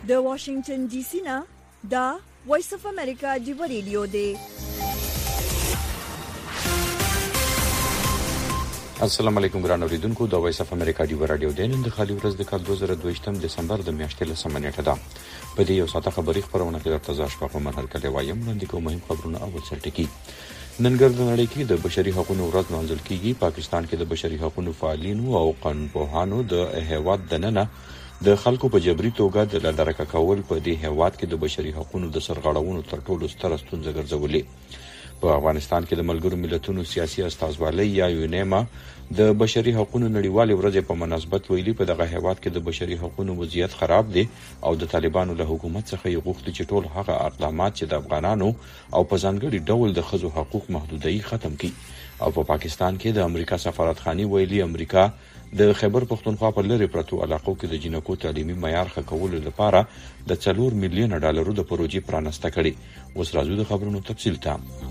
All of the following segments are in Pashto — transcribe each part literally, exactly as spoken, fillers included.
د واشنگټن ډي سي نه دا وایس اف امریکا دی ریډیو دی. السلام علیکم ګران اوریدونکو، د وایس اف امریکا دی رادیو د نن د خالي ورځ د کال دوه زره دوه یم دسمبر د میاشتې لسمه نیټه ده. په دې یو ساعته خبري خبرونه کې درته ځاش په مرحله کې وایم وړاندې کوم مهم خبرونه اول سرټکی. نن ګرد نړۍ کې د بشري حقوقو ورځ منځل کیږي. پاکستان کې د بشري حقوقو فعالینو او قانونپوهانو د هیواد دننه د خلکو په جبري توګه د لادرکه کول په دې هیواد کې د بشري حقوقو د سرغړونو تر ټولو ستر ستونزه ګرځولې. په افغانستان کې د ملګرو ملتونو سیاسي استازوالۍ یا یونیما د بشري حقوقو نړیوالې ورځې په مناسبت ویلي په دغه هیواد کې د بشري حقوقو وضعیت خراب دی او د طالبانو له حکومت څخه یې غوښتي چې ټول هغه اقدامات چې د افغانانو او په ځانګړي ډول د ښځو حقوق محدودوي ختم کړي. او په پاکستان کې د امریکا سفارتخانه ویلي امریکا د خیبر پختونخوا په لری پرتو علاقو کې د جنکو تعلیمي معیار ښه کولو لپاره د څلور میلیون ډالرو د پروژې پرانسته کړي. اوس راځو د خبرونو تفصیل ته.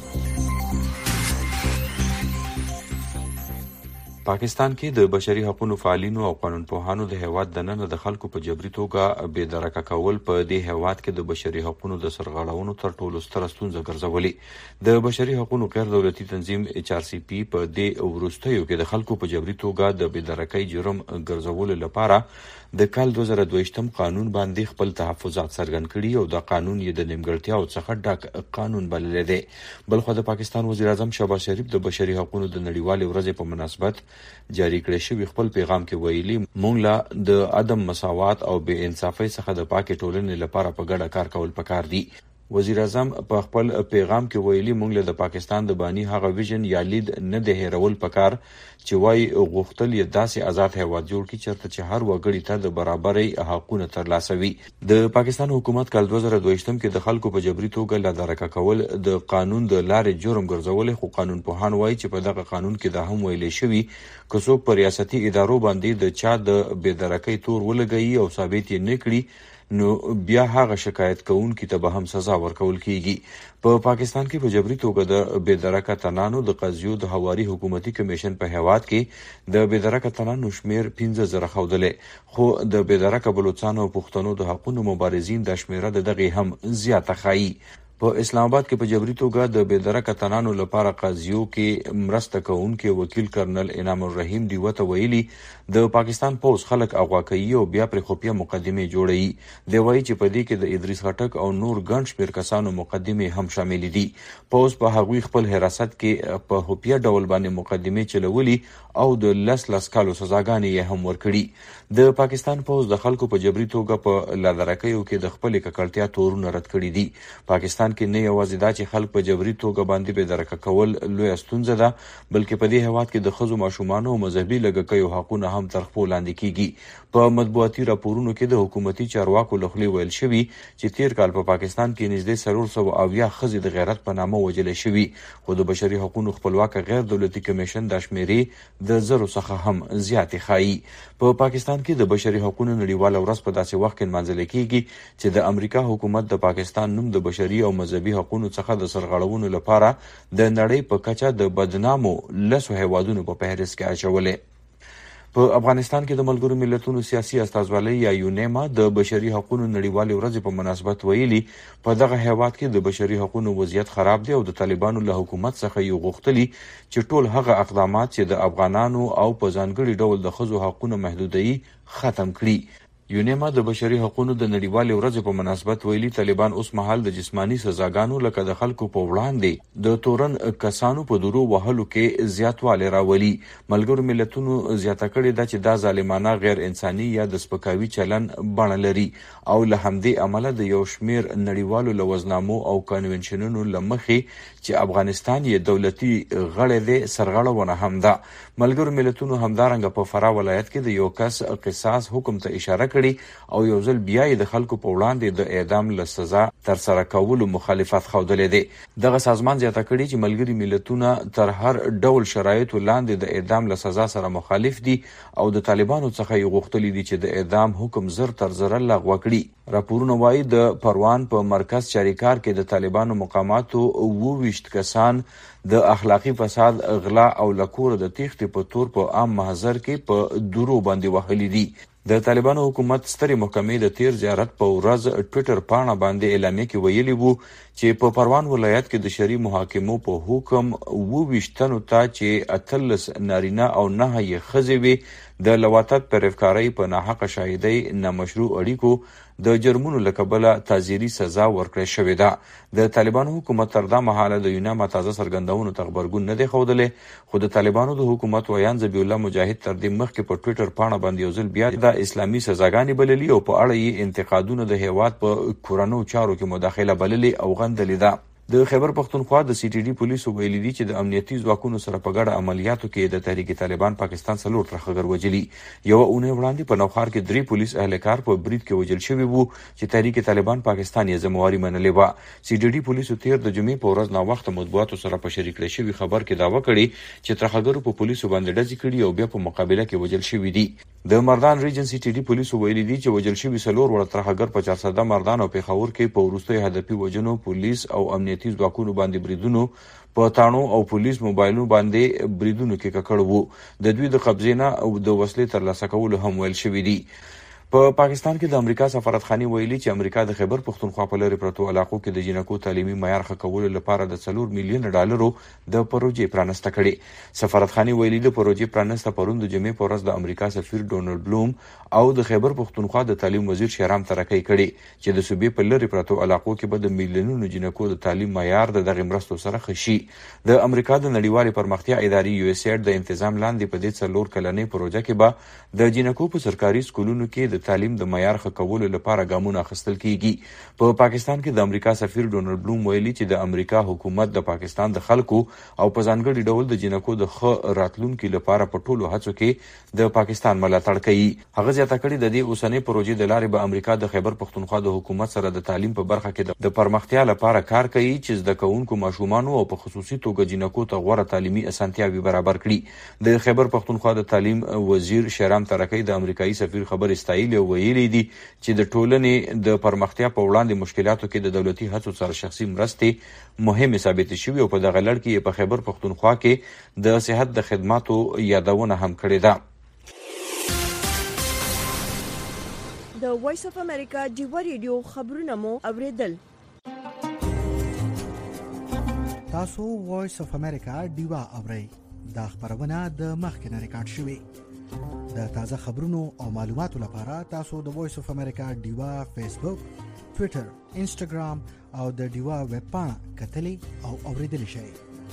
پاکستان کې د بشري حقوقو فعالینو او قانونپوهانو د هیواد دننه د خلکو په جبري توګه بې درکه کول په دې هیواد کې د بشري حقوقو د سرغړونو تر ټولو ستر ستونزه ګرځولې. د بشري حقوقو غیر دولتي تنظیم ایچ آر سی پی په دې وروستیو کې د خلکو په جبري توګه د بې درکۍ جرم ګرځولو لپاره د کال دوه زره دوه یم قانون باندې خپل تحفظات څرګند کړي او د قانون یې د نیمګړتیاو څخه ډک قانون بللی دی. بلخو د پاکستان وزیر اعظم شهباز شریف د بشري حقوقو د نړیوالې ورځې په مناسبت جاری کړی شوی خپل پیغام کې ویلي مونږ لا د عدم مساوات او بې انصافۍ څخه د پاکې ټولنې لپاره په ګډه کار کول پکار دي. وزیر اعظم په خپل پیغام کې ویلي مونږ له د پاکستان د بانی هغه ویژن یا لید نه د هیرول پکار چې وای غوښتل یې داسې آزاد هیواد جوړ کړي چېرته چې هر وګړي ته د برابرۍ حقونه ترلاسه وي. د پاکستان حکومت کال دوه زره دوه یم کې د خلکو په جبري توګه لادرکه کول د قانون د لارې جرم ګرځول، خو قانونپوهان وایي چې په دغه قانون کې دا هم ویل شوی که څوک په ریاستي ادارو باندې د چا د بې درکۍ تور ولګوي او ثابت یې نه کړي نو بیا هغه شکایت کوونکي ته به هم سزا ورکول کیږي. په پا پاکستان کې په جبري توګه د بې درکه تنانو د قضیو د هواري حکومتي کمیشن په هیواد کې د بې درکه تنانو شمیر پنځه زره ښودلی، خو د بې درکه بلوڅانو او پښتنو د حقونو مبارزین دا شمیره د دغې هم زیاته ښایي. په اسلام آباد کې په جبري توګه د بې درکه تنانو لپاره قاضیو کې مرسته کوونکي وکیل کرنل انعام الرحیم دیوه ته ویلي د پاکستان پوز خلک اغوا کوي او بیا پر خفیه مقدمې جوړوي. دی وایي چې په دې کې د ادریس خټک او نور ګڼ شمېر کسانو مقدمې هم شامل دي. پوز په هغوی خپل حراست کې په خفیه ډول باندې مقدمې چلولي او د لس لس کالو سزاګانې یې هم ورکړي. د پاکستان پوز د خلکو په جبري توګه په لادرکیو کې د خپلې ککړتیا تورونه رد کړي دي. پاکستان کې نه یوازې دا چې خلک په جبري توګه باندې بې درکه کول لویه ستونزه ده، بلکې په دې هیواد کې د ښځو ماشومانو او مذهبي لږکیو حقونه هم تر پښو لاندې کیږي. په مطبوعاتي راپورونو کې د حکومتي چارواکو له خولې ویل شوي چې تیر کال په پاکستان کې نږدې څلور سوه اویا ښځې د غیرت په نامه وژلې شوي، خو د بشري حقوقو خپلواکه غیر دولتي کمیشن دا شمیرې د زرو څخه هم زیاتې ښایي. په پاکستان کې د بشري حقوقو نړیواله ورځ په داسې وخت کې نمانځل کیږي چې د امریکا حکومت د پاکستان نوم د بشري او مذهبي حقوقو څخه د سرغړونو لپاره د نړۍ په کچه د بدنامو لسو هیوادونو په فهرست کې اچولې. په افغانستان کې د ملګرو ملتونو سیاسي استازوالۍ یا یونیما د بشري حقوقو نړیوالې ورځې په مناسبت ویلي په دغه هیواد کې د بشري حقوقو وضعیت خراب دی او د طالبانو له حکومت څخه یې غوښتلي چې ټول هغه اقدامات چې د افغانانو او په ځانګړي ډول د ښځو حقونه محدودوي ختم کړي. یونیما د بشري حقوقو د نړیوالې ورځې په مناسبت ویلي طالبان اوس مهال د جسمانی سزاګانو لکه د خلکو په وړاندې د تورن کسانو په درو وهلو کې زیاتوالی راولي. ملګرو ملتونو زیاته کړې ده چې دا ظالمانه غیر انساني یا د سپکاوي چلن بڼه لري او له همدې امله د یو شمیر نړیوالو لوزنامو او کنونشنونو له مخې چې افغانستان یې دولتي غړی دی سرغړونه هم ده. ملګرو ملتونو همدارنګه په فراه ولایت کې د یو کس قصاص حکم ته اشاره کړې او یو ځل بیا یې د خلکو په وړاندې د اعدام له سزا ترسره کولو مخالفت ښودلی دی. دغه سازمان زیاته کړي چې ملګري ملتونه تر هر ډول شرایطو لاندې د اعدام له سزا سره مخالف دي او د طالبانو څخه یې غوښتلي دي چې د اعدام حکم زر تر زره لغوه کړي. راپورونه وایي د پروان په مرکز چاریکار کې د طالبانو مقاماتو اووه ویشت کسان د اخلاقی فساد، غلا او لکور د تیښتې په تور په عام محضر کې په درو باندې وهلي دي. د طالبانو حکومت سترې محکمې د تیر زیارت په ورځ ټویټر پاڼه باندې اعلامیه کې ویلي وو چې په پروان ولایت کې د شرعي محاکمو په حکم اووه ویشت تنو ته چې اتلس نارینه او نهه یې ښځې وې د لواطت پر افکارۍ په ناحقه شاهدۍ نامشروع اړیکو د جرمونو له کبله تعزیري سزا ورکړې شوې ده. د طالبانو حکومت تر دا مهاله د یونا متازه څرګندونو ته غبرګون نه دی ښودلی، خو د طالبانو د حکومت ویان ذبیح الله مجاهد تر دې مخکې په ټویټر پاڼه باندې یو ځل بیا د اسلامي سزاګانې بللي او په اړه یې انتقادونه د هیواد په کورنیو چارو کې مداخله بللې او غندلې ده. د خیبر پختونخوا د سی ټي ډي پولیسو ویلي دي چې د امنیتي ځواکونو سره په ګډه عملیاتو کې د تحریک طالبان پاکستان څلور ترهګر وژلي. یوه اونۍ وړاندې په نوښار کې درې پولیس اهلکار په برید کې وژل شوي وو چې تحریک طالبان پاکستان یې ذمواري منلې وه. سی ټي ډي پولیسو تیر د جمعې په ورځ ناوخته مطبوعاتو سره په شریک کړی شوي خبر کې دعوه کړې چې ترهګرو په پولیسو باندې ډزې کړي او بیا په مقابله کې وژل شوي دي. د مردان ریجن سی ټي ډي پولیسو ویلي دي چې وژل شوي څلور وړه ترهګر په چارسده مردان او پېښور کې په وروستیو هدفي وژنو پولیس او امنیتي ځواکونو باندې بریدونو په تاڼو او پولیس موبایلونو باندې بریدونو کې ککړ وو. د دوی د قبضې نه او د وسلې ترلاسه کولو هم ویل شوي دي. په پاکستان کې د امریکا سفارتخانه ویلي چې امریکا د خیبر پختونخوا په لرې پرتو علاقو کې د جنکو تعلیمي معیار ښه کولو لپاره د څلور میلیون ډالرو د پروژې پرانسته کړې. سفارتخانه ویلي د پروژې پرانسته پرون د جمعې په ورځ د امریکا سفیر ډونالد بلوم او د خیبر پختونخوا د تعلیم وزیر شهرام ترکی کړي چې د صوبې په لرې پرتو علاقو کې به د میلیونونو جنکو د تعلیم معیار د دغه مرستو سره ښه شي. د امریکا د نړیوالې پرمختیا ادارې یو اس ایډ د تنظیم لاندې په دې څلور کلنې پروژه کې به د جنکو په سرکاري سکولونو کې د تعلیم د معیار ښه کولو لپاره ګامونه اخیستل کیږي. په پاکستان کې د امریکا سفیر ډونالد بلوم ویلي چې د امریکا حکومت د پاکستان د خلکو او په ځانګړي ډول د جنکو د ښه راتلونکي لپاره په ټولو هڅو کې د پاکستان ملاتړ کوي. هغه زیاته کړې د دې اوسنۍ پروژې د لارې به امریکا د خیبر پختونخوا د حکومت سره د تعلیم په برخه کې د پرمختیا لپاره کار کوي چې زده کوونکو ماشومانو او په خصوصي توګه جنکو ته غوره تعلیمي اسانتیاوې برابر کړي. د خیبر پختونخوا د تعلیم وزیر شهرام ترکی د امریکایي سفیر خبر استایل او ویلي دي چې د ټولنې د پرمختیا په وړاندې مشکلاتو کې د دولتي هڅو سره شخصي مرستې مهمه ثابتې شوې او په دغه لړ کې په خیبر پختونخوا کې د صحت د خدماتو یادونه هم کړې ده. د وایس اف امریکا ډیوا ریډیو خبرونه مو اوریدل. تاسو وایس اف امریکا ډیوا اورئ. دا خبرونه د مخکنه ریکارډ شوې. د تازه خبرونو او معلوماتو لپاره تاسو د وایس اف امریکا ډیوا فیسبوک، ټویټر، انسټاګرام او د ډیوا ویب پاڼه کتلی او اوریدلی شئ.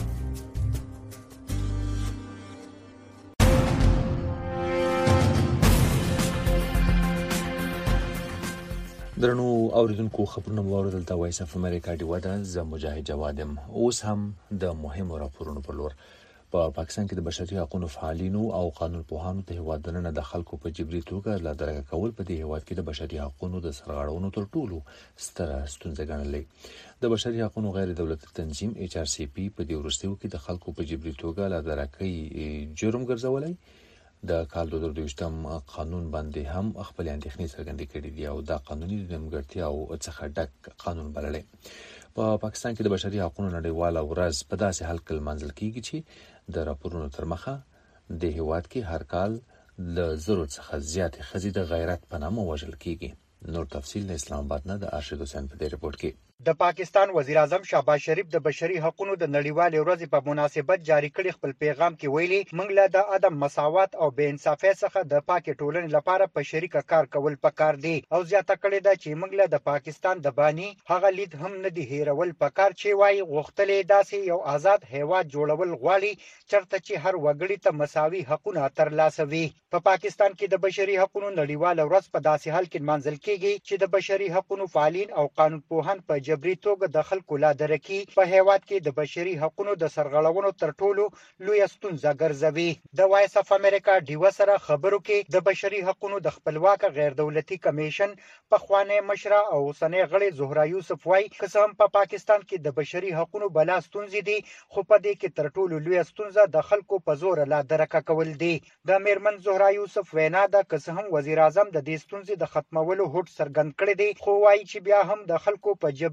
درنو اوریدونکو خبرونه مو اوریدل د وایس اف امریکا ډیوا ده. زه مجاهد جواد یم. اوس هم د مهمو راپورونو پر لور. په پاکستان کې د بشري حقوقو فعالینو او قانون پوهانو ته هیواد دننه د خلکو په جبري توګه لا درګه کول په دې هیواد کې د بشري حقوقو د سرغړونو تر ټولو ستره ستونزه ګڼلې. د بشري حقوقو غیر دولتي تنظیم ایچ آر سی پی په دې وروستیو کې د خلکو په جبري توګه لا درکې جرم ګرځولای. د کال دوه زره دویشتم قانون باندې هم خپل اندېښنې څرګندې کړې دي او دا قانوني نیمګړتیاو څخه ډک قانون بللی. په پاکستان کې د بشري حقوقو نړیواله ورځ په داسې حال کې لمانځل کیږي چې د راپورونو تر مخه د هیواد کې هر کال له زرو څخه زیاتې ښځې د غیرت په نامه وژل کیږي. نور تفصیل د اسلام آباد نه د ارشد حسین په دې رپورټ کې. د پاکستان وزیر اعظم شهباز شریف د بشري حقوقو د نړیوالې ورځې په مناسبت جاری کړي خپل پیغام کې ویلي موږ له د عدم مساوات او بې انصافۍ څخه د پاکې ټولنې لپاره په شریکه کار کول پکار دي او زیاته کړې ده چې موږ له د پاکستان د بانی هغه لید هم نه دی هیرول پکار چې وایي غوښتلې داسې یو آزاد هیواد جوړول غواړي چرته چې هر وګړي ته مساوي حقوقونه ترلاسه وي. په پاکستان کې د بشري حقوقو نړیواله ورځ په داسې حال کې منځل کېږي چې د بشري حقوقو فعالین او قانون پوهان په جبري توګه د خلکو لا درکې په هیواد کې د بشري حقوقو د سرغړونو تر ټولو لوی ستونزه ګرځوي. د وایس اف امریکا ډیوا سره خبرو کې د بشري حقوقو د خپلواک غیر دولتي کمیشن پخوانی مشره او اوسنۍ غړي زهرا یوسف وايي که هم په پاکستان کې د بشري حقوقو بلا ستونزې دي خو په دې کې تر ټولو لوی ستونزه د خلکو په زور لا درکه کول دي. د میرمن زهرا یوسف وینا ده که هم وزیر اعظم د دې ستونزې د ختمولو هوډ څرګند کړی دی خو وايي چې بیا هم د خلکو په جبري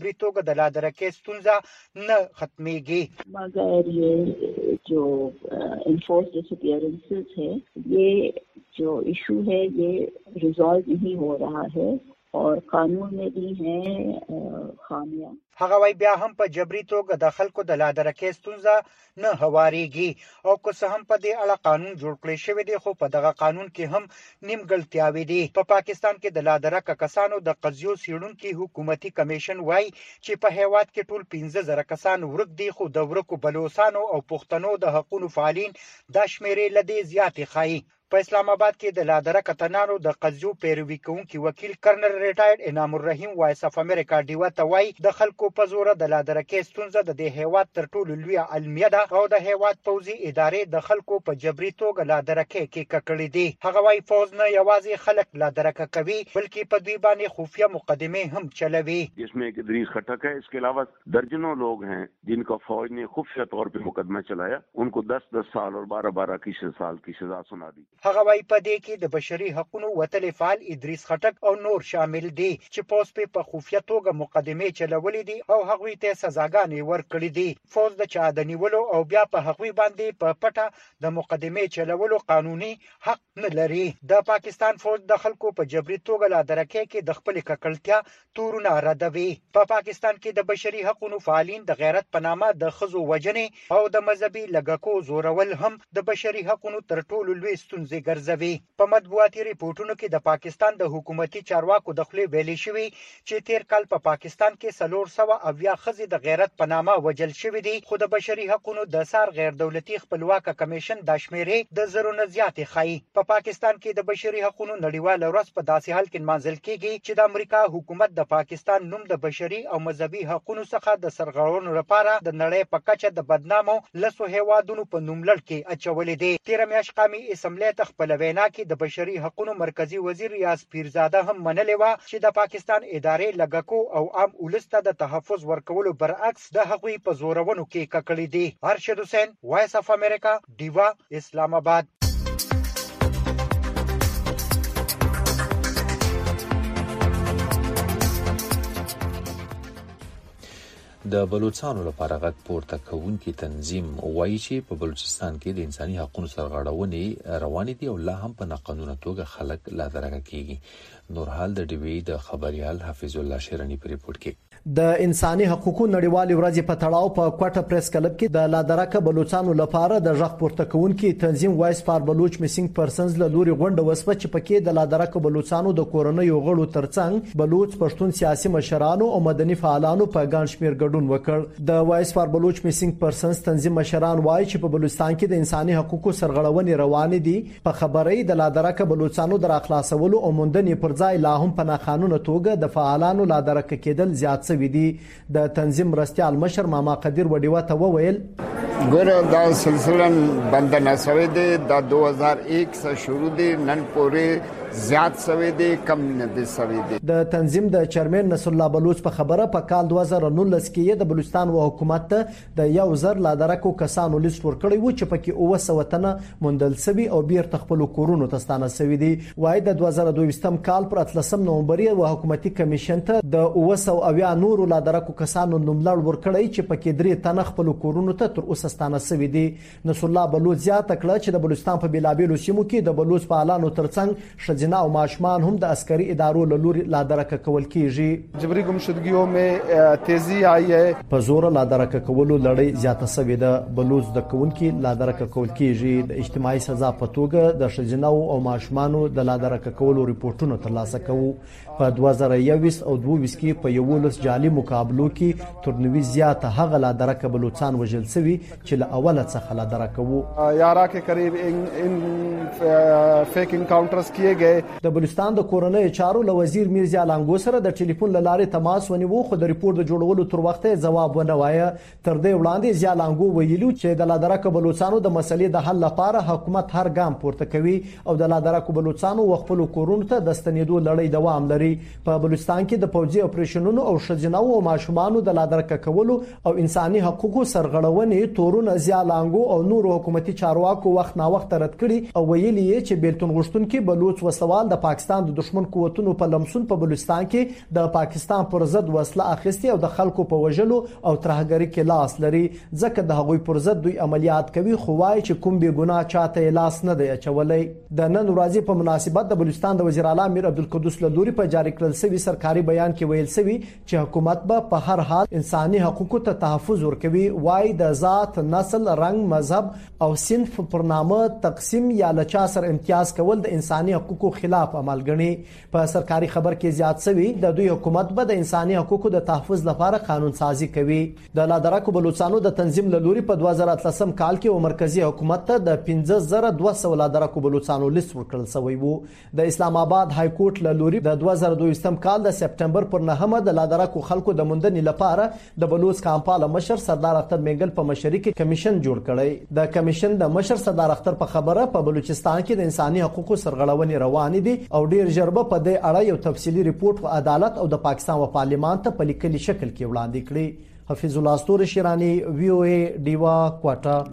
جبري توګه د لادرکې ستونزه نه ختميږي. मगर ये जो enforced disappearances है, ये जो इशू है ये रिजॉल्व नहीं हो रहा है और कानून में भी है खामियां. هغه وای بیا هم په جبري توګه د خلکو د لادرکې ستونزه نه هواريږي او که څه هم په دې اړه قانون جوړ کړی شوی دی خو په دغه قانون کې هم نیمګړتیاوې دي. په پا پاکستان کې د لادرکه کسانو د قضیو څیړونکو حکومتي کمیشن وای چې په هیواد کې ټول پنځه زره کسان ورک دي خو د ورکو بلوچستانو او پښتنو د حقوقو فعالین د شمیرې لدې زیاتې خای. په اسلام آباد کې د لادرکه تنانو د قضیو پیروي کوونکي وکیل کرنل ریټایرډ انعام الرحیم وایس اف امریکا ډیوا ته وای د خلکو په زور د لادرکې ستونزه د هیواد تر ټولو لوی علمیه ده او د هیواد پوځي ادارې د خلکو په جبري توګه لادرکې کې ککړې دي. هغه وای فوز نه یوازې خلک لادرکه کوي بلکې په دوی باندې خفیه مقدمه هم چلوي. जिसमें एक ادریس خټک है, इसके अलावा दर्जनों लोग हैं जिनका फौज ने खुफिया तौर पे मुकदमा चलाया, उनको दस दस साल और बारह बारह की साल की सजा सुना दी. هغه وای په دې کې د بشري حقوقو وتلې فعال ادریس خټک او نور شامل دي چې پوس په خفیه توګه مقدمه چلولې دي او هغوی ته سزاګانې ورکړې دي. فوز د چا د نیولو او بیا په هغوی باندې په پټه د مقدمه چلولو قانوني حق نه لري. د پاکستان فوج د خلکو په جبري توګه لادرکې کې د خپل ککړتیا تورونه ردوي. په پا پاکستان کې د بشري حقوقو فعالین د غیرت په نامه د خزو وجنې او د مذهبي لګکو زورول هم د بشري حقوقو تر ټولو لوی ستونزې ګرځوي. په مطبوعاتي ریپورتونو کې د پاکستان د حکومتي چارواکو د خپل ویلي شوی چې تیر کال په پاکستان کې څلور سوه اویا خزې د غیرت په نامه وجل شوی دي خو د بشري حقوقو د سار غیر دولتي خپلواک کمیشن د شمیرې د زرو نه زیاتې خای. په پا پاکستان کې د بشري حقوقو نړیواله ورځ په داسې حال کې منځل کېږي چې د امریکا حکومت د پاکستان نوم د بشري او مذهبي حقوقو څخه د سرغړونو لپاره د نړۍ په کچه د بدنامو لسو هیوادونو په نوملړ کې اچولې دي. تیر میاشت قومي اسمبلی ته خپل وینا کې د بشري حقوقو مرکزی وزیر ریاض پیرزاده هم منلې و چې د پاکستان ادارې لګکو او عام ولسته د تحفظ ورکولو برعکس د هغوی په زورونو کې ککړې دي. ارشد حسین وایس اف امریکا ډیوا اسلام آباد. د بلوچستان لپاره غږ پورته کوونکی تنظیم وایي چې په بلوچستان کې د انساني حقوقو سرغړونې روانې دي او لا هم په ناقانونه توګه خلک لادرکه کیږي. نورحال د ډیوی د خبريال حفیظ الله شیرانی په ریپورت کې د انساني حقوقو نړیوالې ورځې په تړاو په کوټه پریس کلب کې د لادرکه بلوچستان لپاره د غږ پورته کوونکی تنظیم وایس فار بلوچ میسنګ پرسنز له لوري غونډه وسوه چې پکې د لادرکه بلوچستان د کورنیو غړو ترڅنګ بلوچ پښتون سیاسي مشرانو او مدني فعالانو په ګڼ شمېر ګډون وکړ. د وایس فار بلوچ میسنګ پرسنز تنظیم مشران وایي چې په بلوچستان کې د انساني حقوقو سرغړونې روانې دي. په خبرې د لادرکه بلوچستان د راخلاصولو او موندنې پر ځای لا هم په ناقانونه توګه د فعالانو لادرکه کېدل زیات شوي دي. د تنظیم مرستیال مشر ماما قدیر وډیوا ته وویل ګوره دا سلسله بندنه شوې ده د دوه هزار یک څخه شروع دي نن پورې زیات شوې دي کم نه دي شوې دي. د تنظیم د چیرمن نصر الله بلوچ په خبره په کال دوه زره نولس کې د بلوچستان و حکومت ته د یو زر لادرکو کسانو لیست ورکړی و چې پکې اوه سوه تنه موندل شوي او بیرته خپل کورونو ته ستانه شوي دي. وایي د دوه زره دوه کال پر اتلسم نومبر و حکومتي کمیشن ته د اوه سوه اویا نورو لادرکو کسانو نوملړ ورکړی چې پکې درې تنه خپل کورونو ته تر اوسه ستانه شوي دي. نصر الله بلوچ زیاته کړه چې د بلوچستان په بیلابیلو سیمو کې د بلوچ فعالانو ترڅنګ ښځینه او ماشومان هم د عسکري ادارو له لوري لادرکه کول کیږي. جبري گمشدگیوں میں تیزی آئی ہے. په زور لادرکه کولو لړۍ زیاته شوې ده. بلوچ د کوونکي لادرکه کول کیږي. د اجتماعي سزا په توګه د ښځینه او ماشومانو د لادرکه کولو ریپورتونه ترلاسه کوو. په دوه زره یوویشت او دوه ویشت کې په یولس جعلي مقابلو کې تر نوي زیاته هغه لادرکه بلوچستان وژل شوي چې له اوله څخه لادرکه وو. یارا کې قریب ان فیک انکاونټرز کیے گئے. د بلوچستان د کورنۍ چارو له وزیر میرزا لانګو سره د ټلیفون له لارې تماس ونیو خو د ریپورت د جوړولو تر وخته ځواب ونه وایه. تر دې وړاندې زیا لانګو ویلو چې د لادرکه بلوچستانو د مسلې د حل لپاره حکومت هر ګام پورته کوي او د لادرکه بلوچستانو خپل کورونو ته د ستنېدو لړۍ دوام لري. په بلوچستان کې د پوځي اپریشنونو او ښځینه او ماشومانو د لادرکه کولو او انساني حقوقو سرغړونې تورونه امرونه ضیاء لانګو او نور حکومتي چارواکو وخت نا وخت رد کړي او ویلي چې بیلتون غوښتونکي بلوچ وسوال د پاکستان د دشمن قوتونو په لمسون په بلوچستان کې د پاکستان پر ضد وسله اخیستي او د خلکو په وژلو او ترهګرۍ کې لاس لري ځکه د هغوی پر ضد دوی عملیات کوي خو وايي چې کوم بې ګناه چاته لاس نه دی اچولی. د نن ورځې په مناسبت د بلوچستان د وزیر اعلی امیر عبدالقدوس له لوري په جاری کړل شوي سرکاري بیان کې ویل شوي چې حکومت به په هر حال انساني حقوقو ته تحفظ ورکوي. وايي د ذات، نسل، رنګ، مذهب او صنف پر نامه تقسیم یا لچا سر امتیاز کول د انساني حقوقو خلاف عمل ګڼي. په سرکاري خبر کې زیات شوي د دوی حکومت به د انساني حقوقو د تحفظ لپاره قانون سازي کوي. د لادرکو بلوچستانو د تنظیم له لوري په دوه زره اتلسم کال کې مرکزی حکومت ته د پنځه زره دوه سوه لادرکو بلوچستانو لیست ورکړل شوی وو. د اسلام آباد های کورټ له لوري د دوه زره دویشتم کال د سپټمبر پر نهمه د لادرکو خلکو د موندنې لپاره د بلوچ کامپاله مشر سردار اختر میګل په مشرۍ کې کمیشن جوړ کړی. د کمیشن د مشر سردار اختر په خبره په بلوچستان کې د انساني حقوقو سرغړونې روانې دي او ډیر ژر به په دې اړه یو تفصیلي ریپورت په عدالت او د پاکستان و پارلیمان ته په لیکلي شکل کې وړاندې کړي. حفیظ الله استور شیرانی، وی او ای، ډیوا کوټا.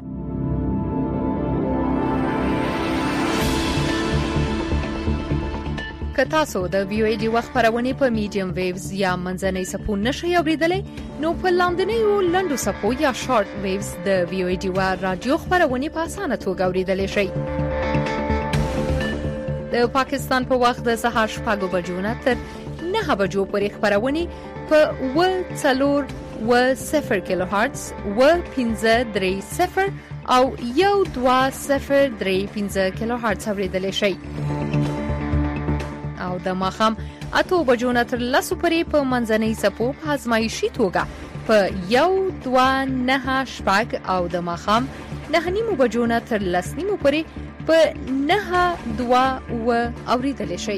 که تاسو د وی او ای ډیوا خبرونه په میډیم ویوز یا منځنۍ سپو نشئ اوریدلای نو په لاندنۍ لنډو سپو یا شارټ ویوز د وی او ای ډیوا رادیو خبرونه په اسانه توګه اوریدلای شئ. د پاکستان په وخت د سهار شپږ بجو نه تر نهه بجو پورې خبرونه په و څلور و صفر کیلو هرتز و پنځه درې صفر او یو دوه صفر درې پنځه کیلو هرتز اوریدلای شئ. او د ماښام اته بجو نه تر لسو پورې په منځنۍ سپو په ازمایشي توګه په یو دوه نهه شپږ او د ماښام نهه نیمو بجو نه تر لس نیمو پورې په نهه دوه و اوریدلای شئ.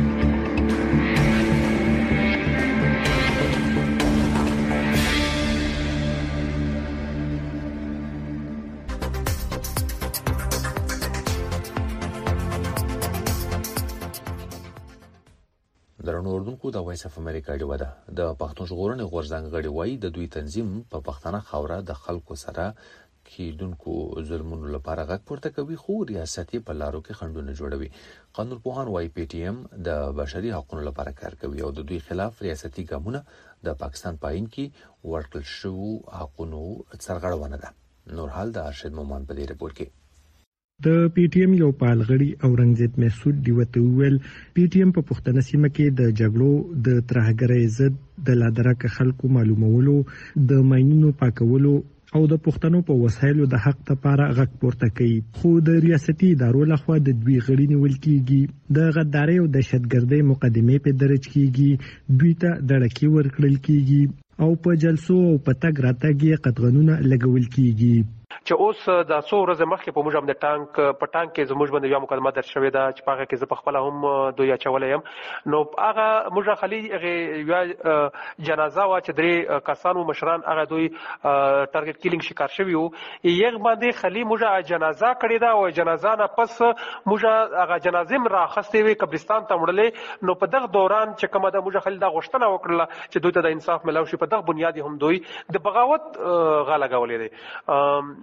درنو اردوونکو د وایس اف امریکا ډیوا ده د پښتون ژغورنې غورځنګ غړي وایي د دوی تنظیم په پښتنه خاوره د خلکو سره کیدونکو ظلمونو لپاره غږ پورته کوي خو ریاستي په لارو کې خنډونه جوړوي. قانون پوهان وايي پی ټی ایم د بشري حقوقو لپاره کار کوي او د دوی خلاف ریاستي ګامونه د پاکستان پاین کې ورکړل شوو حقوقو سرغړونه ده. نور حال د ارشد مومن په دې رپورت کې. د پی ټی ایم یو پالغړی اورنګزیب محسود دی وته ویل پی ټی ایم په پښتنه سیمه کې د جګړو د ترهګرۍ ضد د لادرک خلکو معلومولو د ماینونو پاکولو او د پښتنو په وسایلو د حق لپاره غږ پورته کوي خو د ریاستي ادارو لخوا د دوی غړي نیول کیږي د غدارۍ او دهشتګردۍ مقدمې په درج کیږي دوی ته دړکی ورکړل کیږي او په جلسو او په تګ راتګ قطغنونه لګول کیږي. چې اوس د څو ورځې مخکې په موږ هم د ټانک په ټانک کې زموږ باندې یو مقدمه درج شوې ده چې په هغه کې زه په خپله هم دوی اچولی یم نو هغه موږ خالي هغې یوه جنازه وه چې درې کسان وو مشران هغه دوی ټارګټ کیلینګ شکار شوي وو یغ باندې خالي موږ جنازه کړې ده او جنازه نه پس موږ هغه جنازې هم رااخیستې وې قبرستان ته وړلې نو په دغه دوران چې کومه ده موږ خالي دا غوښتنه وکړله چې دوی ته د انصاف میلاو شي په دغه بنیاد هم دوی د بغاوت غا لګولی دی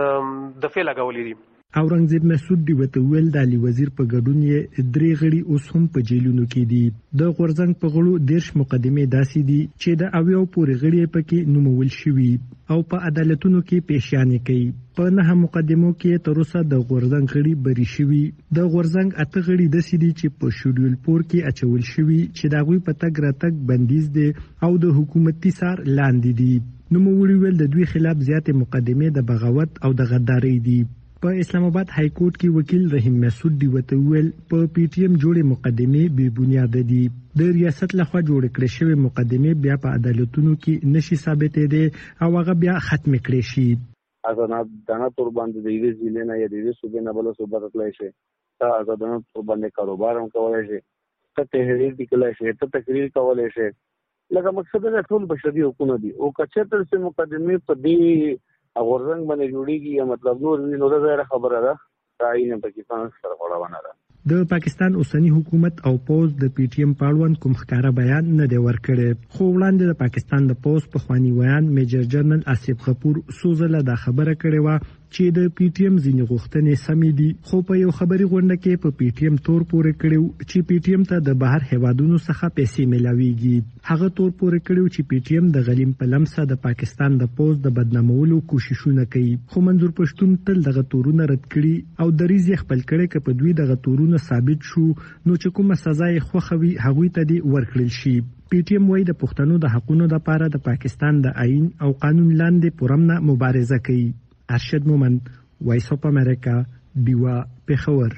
د فعل غولې دي. اورنګزیب مسعود دی وته ویل د علي وزیر په ګډون یې درې غړي اوس هم په جیلونو کې دي. د غورځنګ په غړو دیرش مقدمې داسې دي چې د اویو پورې غړي پکې نومول شوي او په عدالتونو کې پیشیانې کوي. په نه مقدمو کې تر اوسه د غورځنګ غړي بری شوي. د غورځنګ اته غړي داسې دي چې په شډول پور کې اچول شوي چې دا غوي په تګ راتګ بندیز دي او د حکومتي سار لاندې دي. نو موږ ویل د دوی خلاف زیاتې مقدمې د بغاوت او د غدارۍ دي. په اسلام آباد های کورټ کې وکیل رحیم مسعود دی وته ویل په پی ټی ایم جوړې مقدمې بې بنیاد دي. د ریاست لخوا جوړ کړې شوی مقدمې بیا په عدالتونو کې نشي ثابتې دي او هغه بیا ختم کړي شي. آزاد دانه تور باندې د یوې ضلع نه یا د یوې صوبې نه بله صوبه ته تللی شي ته آزادانه تور باندې کاروبار هم کولی شي ته تحریر لیکلی شي ته تقریر کولی شي لکه مقصد دا ټول بشري حقوقونه دي او که چېرته چې مقدمې په دې غورځنګ باندې جوړېږي یا مطلب نور نو دا ځای خبره ده دا یې نه پاکستان سره غوړونه ده. د پاکستان اوسنی حکومت او پوز د پی ټی ایم پاړوند کوم ښکارا بیان نه دی ورکړی، خو وړاندې د پاکستان د پوز په خواني ویان میجر جنرال آصف غفور سوزله دا خبره کړې و چې د پی ټی ایم ځینې غوښتنې سمې دي، خو په یو خبري غونډه کې په پی ټی ایم تور پورې کړیو چې پی ټی ایم ته د بهر هیوادونو څخه پیسې ملاويږي. هغه تور پورې کړیو چې پی ټی ایم د غلیم په لمسه د پاکستان د پوز د بدنامولو کوششونه کوي، خو منظور پښتون تل دغه تورونه رد کړي او دریز یې خپل کړي چې په دوی دغه تورونه ثابت شو نو چې کومه سزا یې خوښوي هغوی ته دی ورکړل شي. پی ټی ایم وايي د پښتنو د حقوقو لپاره د پاکستان د آئین او قانون لاندې پرمنه مبارزه کوي. ارشد مومند، وایس اف امریکا، دیوا، پېښور.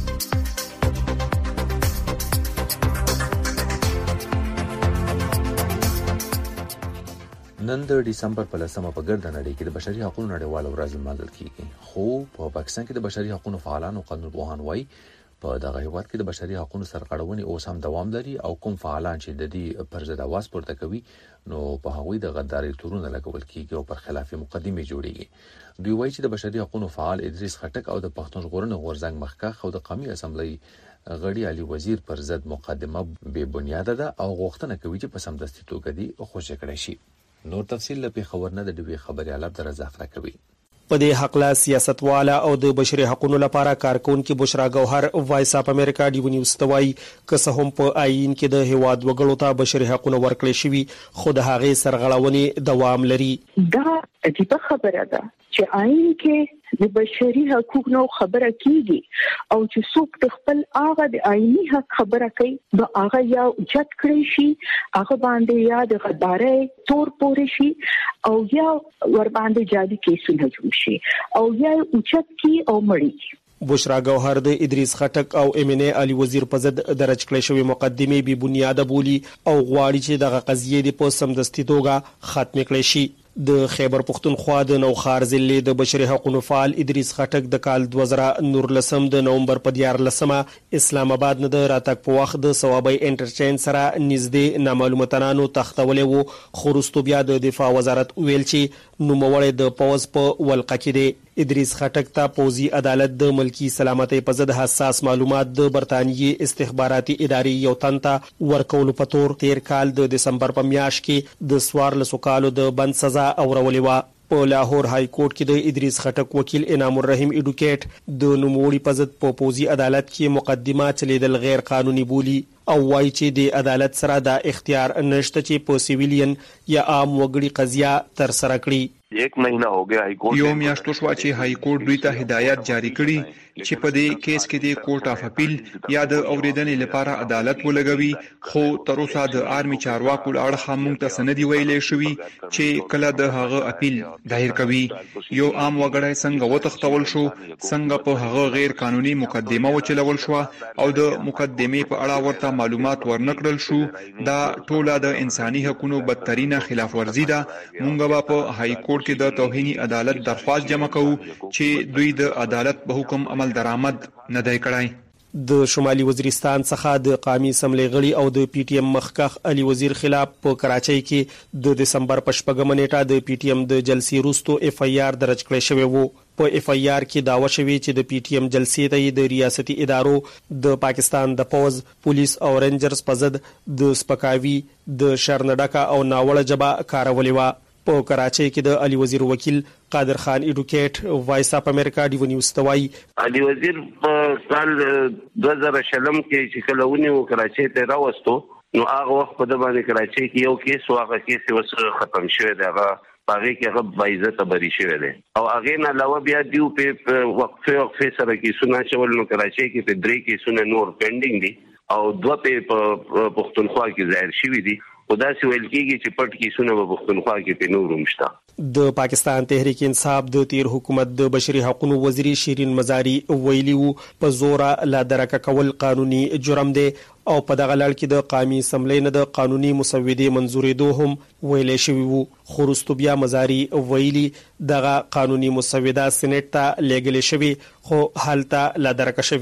نن د ډیسمبر په لسمه په ګرده نړۍ کې د بشري حقوقو نړیواله ورځ لمانځل کیږي، خو په پاکستان کې د بشري حقوقو فعالان او قانونپوهان وایي په دغه هیواد کې د بشري حقوقو سرغړونې اوس هم دوام لري او کوم فعالان چې د دې پر ضد आवाज پورته کوي نو په هغوی د غداري تورونه لګول کیږي او پر خلاف مقدمه جوړیږي. دوی وایي چې د بشري حقوقو فعال ادریس خټک او د پښتون ژغورنې غورځنګ مخکښ او د قومي اسمبلی غړي علي وزیر پر ضد مقدمه بې بنیاده ده او غوښتنه کوي چې په سمدستي توګه دي خوشی کړي شي. نور تفصیل له پیښور نه د ډیوی خبري علب در زغفره کوي. په دې حقله سیاستواله او د بشري حقوقو لپاره کارکونکو بشرا ګوهر وایس اپ امریکا ډیو نیوز توای که څه هم په آئین کې د هیواد وګړو ته بشري حقوقو ورکړل شوی خو د هغې سرغړونې دوام لري. دا عجیبه خبره ده چې آئین کې د بشري حقوقو خبره کیږي او چې څوک د خپل هغه د آئینی حق خبره کوي نو هغه یا اوچت کړی شي، هغه باندې یا د غدارۍ تور پورې شي او یا ور باندې جادي کیسونه جوړ شي او یا اوچت کی او مړی. بشرا ګوهر د ادریس خټک او امینه علي وزیر په ضد درج کړې شوی مقدمه بې بنیاده بولی او غواړي چې دغه قضیه د په سمدستي توګه ختم کړي شي. د خیبر پختونخوا د نوخار ضلع د بشري حقوقو فعال ادریس خټک د کال دوه زره نورلسم د نومبر په دیارلسمه اسلام آباد نه د راتګ په وخت د ثوابي انټرچینج سره نږدې نامعلوماتانو تختولې وو، خو وروسته بیا د دفاع وزارت ویل چې نوموړی د پوز په ولقه کې دی. ادریس خټک ته پوزي عدالت د ملکی سلامتۍ په ضد حساس معلومات د برتانیې استخباراتي ادارې یو تنته ورکولو په تور تیر کال د دسمبر په میاشت کې د څوارلسو کالو د بند سزا اورولې وه. په لاهور های کورټ کې د ادریس خټک وکیل انعام الرحیم اډوکیټ د نوموړي په ضد په پوزي عدالت کې مقدمه چلیدل غیر قانوني بولی او وایي چې د عدالت سره دا اختیار نشته چې په سیویلین یا عام وګړي قضیه تر سره کړي. یک مہینہ ہو گیا ہائی کورٹ یو میاشتو شو چې هائی کورټ دوی ته هدایت جاری کړي چې په دې کیس کې د کورټ اف اپیل یا د اوریدنې لپاره عدالت ولګوي، خو تر اوسه د آرمي چارواکو اړخ هم ته سندې ویلې شوې چې کله د هغه اپیل دایر کوي. یو عام وګړی څنګه وتښتول شو، څنګه په هغه غیر قانوني مقدمه وچلول شو او د مقدمې په اړه ورته معلومات ورنکړل شو، دا ټوله د انساني حقوقو بدترینه خلاف ورزي ده. مونږ په هائی کورټ کې د توهینی عدالت درخواست جمع کوو چې دوی د عدالت په حکم عمل درآمد نه دی کړای. د شمالي وزیرستان څخه د قومي اسمبلی غړي او د پی ټی ایم مخکښ علي وزیر خلاف په کراچۍ کې د دسمبر په شپږمه نیټه د پی ټی ایم د جلسې وروسته اف ای آر درج کړی شوی وو. په اف ای آر کې داوا شوی چې د پی ټی ایم جلسې ته د ریاستي ادارو د پاکستان د پوز، پولیس او رینجرز په ضد د سپکاوي، د شرنډکا او ناوړه جبه کارولې وه. په کراچۍ کې د علي وزیر وکیل قادر خان اډوکیټ وایس اپ امریکا ډیو نیوز توای علي وزیر په کال دوه زره شلم کې چې کله ونیو کراچۍ ته راوستو نو هغه وخت په د باندې کراچۍ کې یو کیس واغه کیس وسره ختم شوی دی، هغه هغه کې هغه بایزه بری شوی دی او هغه نه علاوه بیا دیو په وقفه وقفه سره کې سونه چول نو کراچۍ کې په درې کې سونه نور پینډینګ دي او دوه په پښتونخوا کې ظاهر شوی دي. خدا سي ویل کېږي چې پټ کیسونه په پښتونخوا کې په نور مشته. د پاکستان تحریک انصاف د تیر حکومت د بشري حقوقو وزیر شیرین مزاری ویلي وو په زور لا درک کول قانوني جرم دی او په دغه لړ کې د قومي اسمبلی نه د قانوني مسودې منزورېدو هم ویلې شوی وو. خو وروسته بیا مزاری ویلي دغه قانوني مسوده سېنات ته لیږل شوی خو هلته لا درک شوی ده.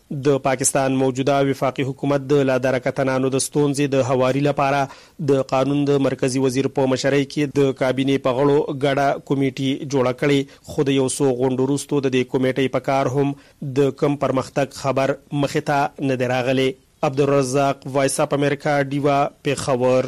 د پاکستان موجوده وفاقي حکومت د لادرکتنانو د ستونزې د هواري لپاره د قانون د مرکزی وزیر په مشرۍ کې د کابینې په غړو ګډه کمیټه جوړه کړې، خو د یو څو غونډو وروسته د دې کمیټې په کار هم د کم پرمختګ خبر مخې ته نه دی راغلی. عبدالرزاق، وایس اپ امریکا، ډیوا، پیښور.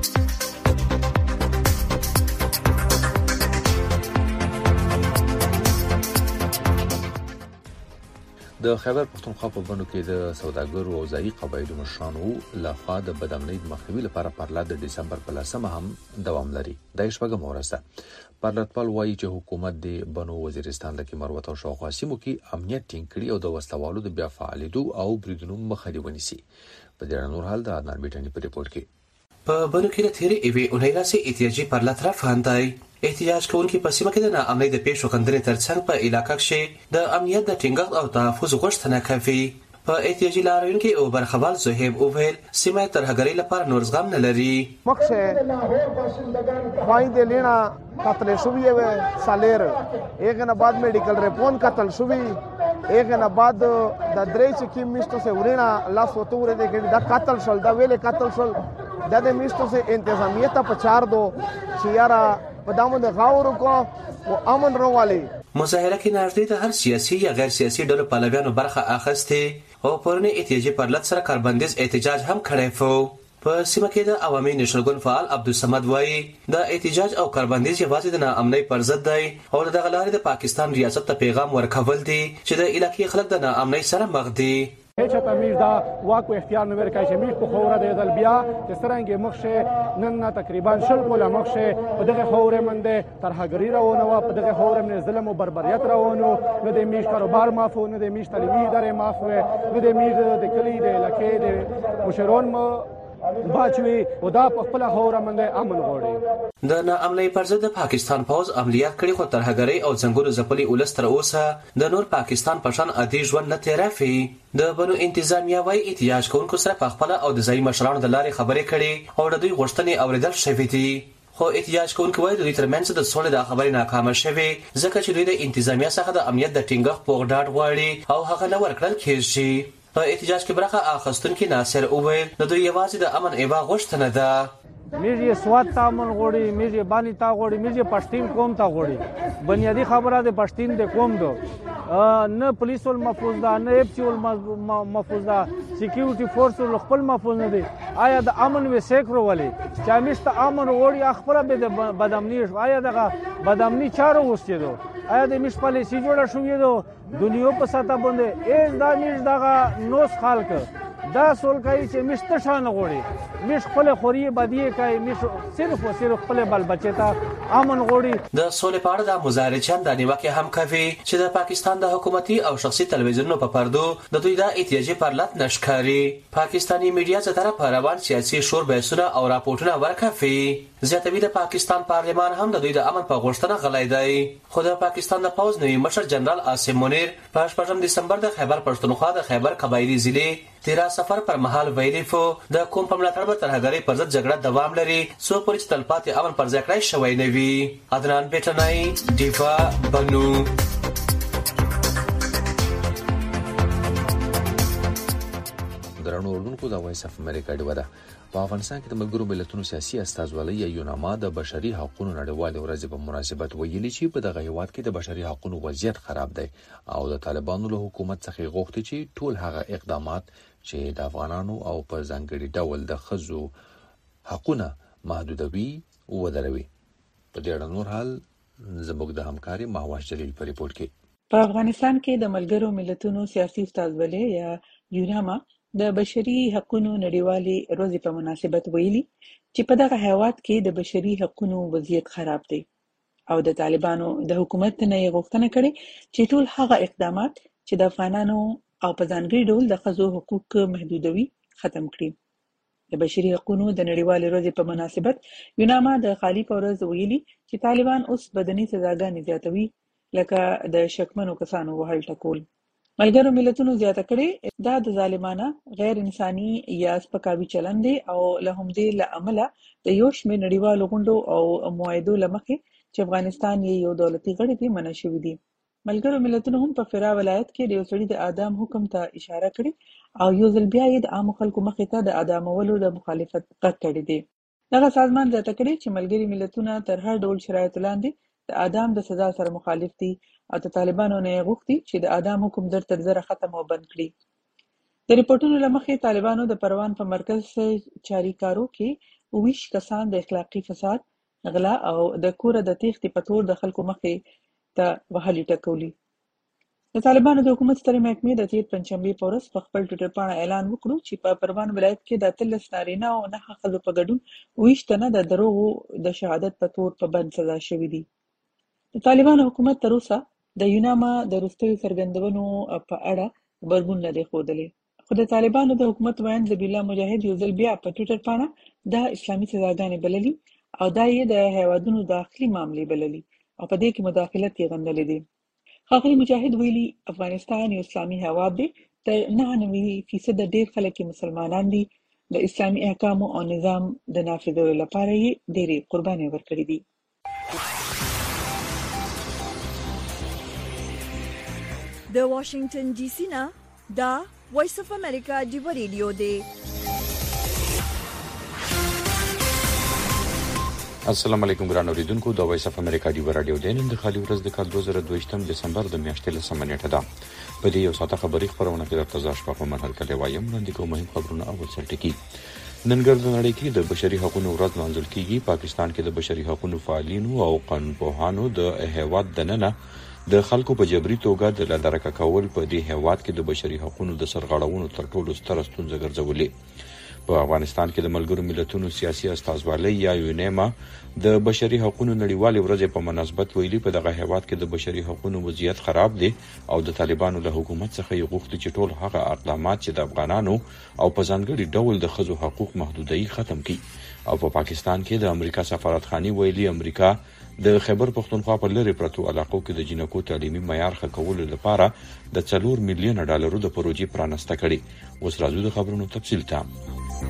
د خیبر پښتونخوا په بڼو کې د سوداګرو او ځایي قبایلو مشرانو لخوا د بدامنۍ د مخنیوي لپاره پرلط د ډسمبر په لسمه هم دوام لري. د شپږم ورځ پرلطپال وایي چې حکومت د بنو وزیرستان لکه مروت او شاوخوا سیمو کې امنیت ټینګ کړي او د وسلوالو د بیا فعالیدو او بریدونو مخه ونیسي. په دې اړه نور حال د عدنان بیټنی په ریپورت کې. په بنو کې د تیرې ایوي اونۍ راځي احتیاجي پرلط رافاندای احتجاج کوونکي په سیمه کې د ناامنۍ د پیښو خندنې ترڅنګ په علاقه کې د امنیت د ټینګښت او تحفظ غوښتنه کوي. په احتیاجي لاریون کې او برخوال زهیب اوویل سیمه ترهګری لپاره نور زغم نه لري. مخشه فائد لینا قتل شوی و سالیر ایک نه بعد میډیکل ریپون قتل شوی ایک نه بعد د درې چې میشتو سے ورینا الله سوتوره دې کې دا قتل شول دا ویلې قتل شول د دې میشتو سے انتظامیه ته پچار دو چې یارا پدامو د غاورو کو او امن روالي. مظاهره کې نږدې د هر سیاسي یا غیر سیاسي ډلو پلویانو برخه اخیسته او پرونی احتجاجي پرلط سره کاربندیز احتجاج هم کړی وو. په سیمه کې د عوامي نشنګون فعال عبدالصمد وایي د احتجاج او کاربندیز یوازې د ناامنۍ پر ضد دی او د دغه لارې د پاکستان ریاست ته پیغام ورکول دي چې د علاقې خلک د ناامنۍ سره مخ دي. هیڅ تمیز دا واکو اختیار نه ورکای چې میخ په خوره د دل بیا چې سرنګ مخشه نن نه تقریبا شل کوله مخشه په دغه خوره منده ترهګری راونه وا په دغه خوره من ظلم او بربریت راونه نه د میش کاروبار معفو نه د میش تعلیمي ادارې معفو نه د میش د کلی د لکه د مشرون مو باچوي او دا په خپل خوره منده امن غوړي. د ناامنۍ پر ضد پاکستان پوز عملیات کړي خو ترهګری او څنګهونو ځپلي ولس تر اوسه د نور پاکستان په شان عادي ژوند نه تیرافي. د بنو انتظامیه وايي احتجاج کوونکو سره په خپل او د ځای مشرانو د لارې خبرې کړي او د دوی غوښتنې اوریدل شوې دي، خو احتجاج کوونکو وايي د دوی ترمنځ د سولې د خبرې ناکامه شوې ځکه چې دوی د انتظامیه څخه د امنیت د ټینګښت په ډاډ غواړي او هغه نه ورکړل کېږي. په احتجاج کې برخه اخیستونکي ناصر اوویل د دوی یوازې د امن ایوا غوښتنه ده. میږي سواد تامن غوړي میږي باندې تا غوړي میږي پښتين قوم تا غوړي بنیادی خبره ده پښتين د قوم دو نه پولیس ول محفوظ ده نه اف سی ول محفوظ ده سکیورټي فورس ول خپل محفوظ نه دي. آیا د امن و سیکرو ولي چې مشته امن غوړي خبره به بدامنی آیا دغه بدامنی چارو وستیدو آیا د مش پالیسی جوړه شوې دو دنیا په ساته باندې ایز دا مش دغه نوس خالک دا سول کوي چې مشته شان غوړي مش خپل خوري بدیه کوي مش صرف او صرف خپل بل بچتا امن غوړي. د سولې په اړه د مظاهره چند د نیوکه هم کوي چې د پاکستان د حکومتي او شخصي تلویزیونونو په پردو د دوی د احتجاجي پرلط نشکاري. پاکستانی میډیا څخه طرف روان سیاسي شور بحثونه او راپورټونه ورکوي. زیاتوي د پاکستان پارلمان هم د دوی د امن په غوښتنه غلی دی، خو د پاکستان د پوز نوي مشر جنرال عاصم منیر په شپږم دسمبر د خیبر پښتونخوا د خیبر قبایلی ضلع تیرا سفر پر مهال ویلي فو د کوم په ملاتړ به ترهګری پر ضد جګړه دوام لري څو پورې چې تلپاتې امن پر ځای کړی شوی نه وي. عدنان بیټنای، ډیوا، بنو. درنو اردوونکو د وایس اف امریکا ډیوا ده. په افغانستان کې د ملګرو ملتونو سیاسي استازولۍ یوناما د بشري حقوقو نړیوالې ورځې په مناسبت ویلي چې په دغه هیواد کې د بشري حقوقو وضعیت خراب دی او د طالبانو له حکومت څخه غوښتي چې ټول هغه اقدامات چې د افغانانو او په ځانګړي ډول د ښځو حقوقونه محدودوي ودروي. په دې اړه نور حال زموږ د همکاري مهوش جلیل په ریپورت کې. په افغانستان کې د ملګرو ملتونو سیاسي استازولۍ یا یوناما د بشري حقوقو نړیوالې ورځې په مناسبت ویلي چې په دغه هیواد کې د بشري حقوقو وضعیت خراب دی او د طالبانو د حکومت نه یې غوښتنه کړې چې ټول هغه اقدامات چې د افغانانو او په ځانګړي ډول د ښځو حقوق محدودوي ختم کړي. د بشري حقوقو د نړیوالې ورځې په مناسبت یوناما د خالي په ورځ ویلي چې طالبان اوس بدني سزاګانې زیاتوي لکه د شکمنو کسانو وهل ټکول. ملګرو ملتونو زیاته کړي دا د ظالمانه غیر انساني یا سپکاوي چلند دی او له همدې له امله د یو شمېر نړیوالو غونډو او معاهدو له مخې چې افغانستان یې یو دولتي غړی دی منع شوی دی. ملګرو ملتونو هم په فرا ولایت کې د یو سړي د اعدام حکم ته اشاره کړې او یو ځل بیا یې د عامو خلکو مخې ته د اعدامولو د مخالفت غږ کړی دی. دغه سازمان زیاته کړې چې ملګري ملتونه تر هر ډول شرایطو لاندې د اعدام د سزا سره مخالف دي او د طالبانو نه یې غوښتي چې د اعدام حکم زر تر زره ختم او بند کړي. د ریپورټونو له مخې طالبانو د پروان په مرکز چاریکارو کې اوویش کسان د اخلاقي فساد، غلا او د کوره د تیښتې په تور د خلکو مخې ته وهلي ټکولي. د طالبانو د حکومت سترې محکمې د تېر پنجشنبې په ورځ په خپل ټویټر پاڼه اعلان وکړو چې په پروان ولایت کې د اتلس نارینه او نهه ښځو په ګډون اوویش تنه د دروغو د شهادت په تور په بند سزا شوي دي. د طالبانو حکومت تر اوسه د یوناما د وروستیو څرګندونو په اړه غبرګون نه دی ښودلی، خو د طالبانو د حکومت ویاند ذبیح الله مجاهد یو ځل بیا په ټویټر پاڼه دا اسلامي سزاګانې بللي او دا یې د هیوادونو داخلي معاملې بللي او په دې کې مداخلت یې غندلی دی. ښاغلي مجاهد ویلي افغانستان یو اسلامي هیواد دی، تر نهه نوي فیصده ډېر خلک یې مسلمانان دي، د اسلامي احکامو او نظام د نافذولو لپاره یې ډېرې قربانۍ ورکړي دي. د واشنگټن ډي سي نه دا وایس اف امریکا ډیو ریډیو دی. السلام علیکم ګران اوریدونکو، د وایس اف امریکا ډیو رادیو دی. نن د خالي ورځ د کال دوه زره دوه دسمبر د میاشتې لسمه نیټه ده. په دې یو ساعته خبري خبرونه کې د تازه شپه په مرحله کې وایم وړاندې کوم مهم خبرونه اول سرټکی. نن ګرد نړۍ کې د بشري حقوقو ورځ لمانځل کیږي. پاکستان کې د بشري حقوقو فعالینو او قانونپوهانو د هیواد دننه د خلکو په جبري توګه د لادرکه کول په دې هیواد کې د بشري حقوقو د سرغړونو تر ټولو ستره ستونزه ګرځولې. په افغانستان کې د ملګرو ملتونو سیاسي استازوالی یا یونیما د بشري حقوقو نړیوالې ورځې په مناسبت ویلي په دغه هیواد کې د بشري حقوقو وضعیت خراب دی او د طالبانو له حکومت څخه یې غوښتي چې ټول هغه اقدامات چې د افغانانو او په ځانګړي ډول د ښځو حقوق محدودوي ختم کړي. او په پا پاکستان کې د امریکا سفارتخانه ویلي امریکا د خیبر پختونخوا په لری پرتو علاقو کې د جنکو تعلیمي معیار ښه کولو لپاره د څلور میلیون ډالرو د پروژې پرانسته کړي. اوس راځو د خبرونو تفصیل ته.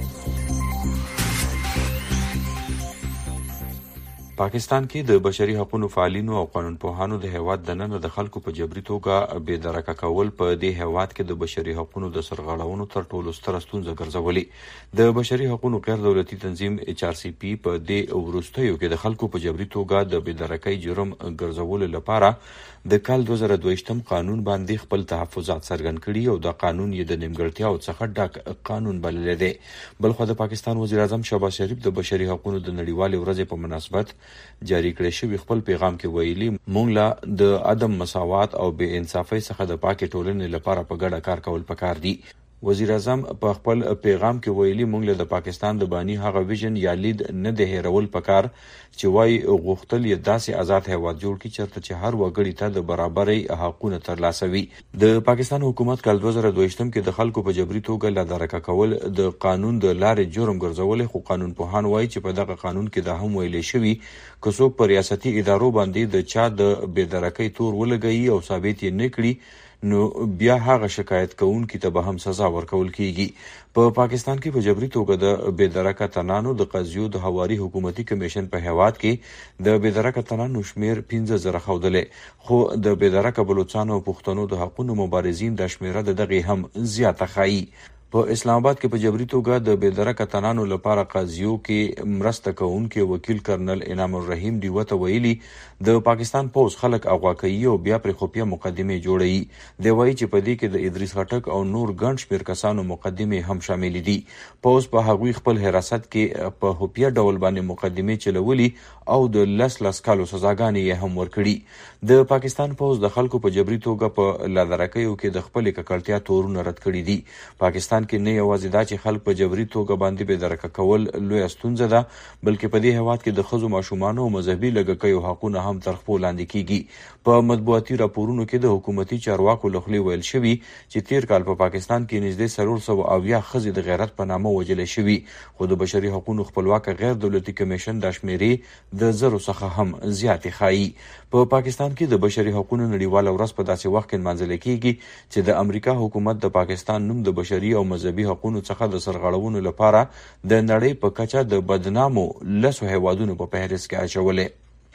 پاکستان کې د بشري حقوقو فعالینو او قانونپوهانو د هیواد دننه د خلکو په جبري توګه بې درکه کول په دې هیواد کې د بشري حقوقو د سرغړونو تر ټولو ستره ستونزه ګرځولې. د بشري حقوقو غیر دولتي تنظیم ایچ آر سی پی په دې وروستیو کې د خلکو په جبري توګه د بې درکۍ جرم ګرځولو لپاره د کال دوه زره دوه قانون باندې خپل تحفظات څرګند کړي او د قانون یې د نیمګړتیاو څخه ډک قانون بللی دی. بلخو د پاکستان وزیر اعظم شهباز شریف د بشري حقوقو د نړیوالې ورځې په مناسبت جاری کړی شوی خپل پیغام کې ویلي مونږ لا د عدم مساوات او بې انصافۍ څخه د پاکې ټولنې لپاره په ګډه کار کول پکار دي. وزیر اعظم په خپل پیغام کې ویلي مونږ له د پاکستان د بانی هغه ویژن یا لید نه د هیرول پکار چې وای غوښتل یې داسې آزاد هیواد جوړ کړي چېرته چې هر وګړي ته د برابرۍ حقونه ترلاسه وي. د پاکستان حکومت کال دوه زره دوه کې د خلکو په جبري توګه لادرکه کول د قانون د لارې جرم ګرځولې، خو قانونپوهان وایي چې په دغه قانون کې دا هم ویلې شوي که څوک په ریاستي ادارو باندې د چا د بې درکۍ تور ولګوي او ثابت یې نه کړي نو بیا هغه شکایت کوونکي ته به هم سزا ورکول کیږي. په پا پاکستان کې په جبري توګه د بې درکه تنانو د قضیو د هواري حکومتي کمیشن په هیواد کې د بې درکه تنانو شمیر پنځه زره ښودلی، خو د بې درکه بلوڅانو او پښتنو د حقونو مبارزین د شمیره د دغې هم زیاته ښایي. په اسلام آباد کې په جبري توګه د بې درکه تنانو لپاره قاضیو کې مرسته کوونکي وکیل کرنل انعام الرحیم ډیوه ته ویلي د پاکستان پوز خلک اغوا کوي او بیا پرې خفیه مقدمې جوړوي. دی وایي چې په دې کې د ادریس خټک او نور ګڼ شمېر کسانو مقدمې هم شامل دي. پوز په هغوی خپل حراست کې په خفیه ډول باندې مقدمې چلولي او د لس لس کالو سزاګانې یې هم ورکړي. د پاکستان پوز د خلکو په جبري توګه په لادرکیو کې د خپلې ککړتیا تورونه رد کړي دي. پاکستان کې نه یوازې دا چې خلک په جبري توګه باندې بې درکه کول لویه ستونزه ده، بلکې په دې هیواد کې د ښځو ماشومانو او مذهبي لږکیو حقونه هم تر خپو لاندې کیږي. په مطبوعاتي راپورونو کې د حکومتي چارواکو له خولې ویل شوي چې تیر کال په پاکستان کې نږدې څلور سوه اویا ښځې د غیرت په نامه وژلې شوي، خو د بشري حقوقو خپلواکه غیر دولتي کمیشن دا شمیرې د زرو څخه هم زیاتې ښایي. په پاکستان کې د بشري حقوقو نړیواله ورځ په داسې وخت کې نمانځل کیږي چې د امریکا حکومت د پاکستان نوم د بشري او مذهبي حقوقو څخه د سرغړونو لپاره د نړۍ په کچه د بدنامو لسو هیوادونو په فهرست کې اچولې.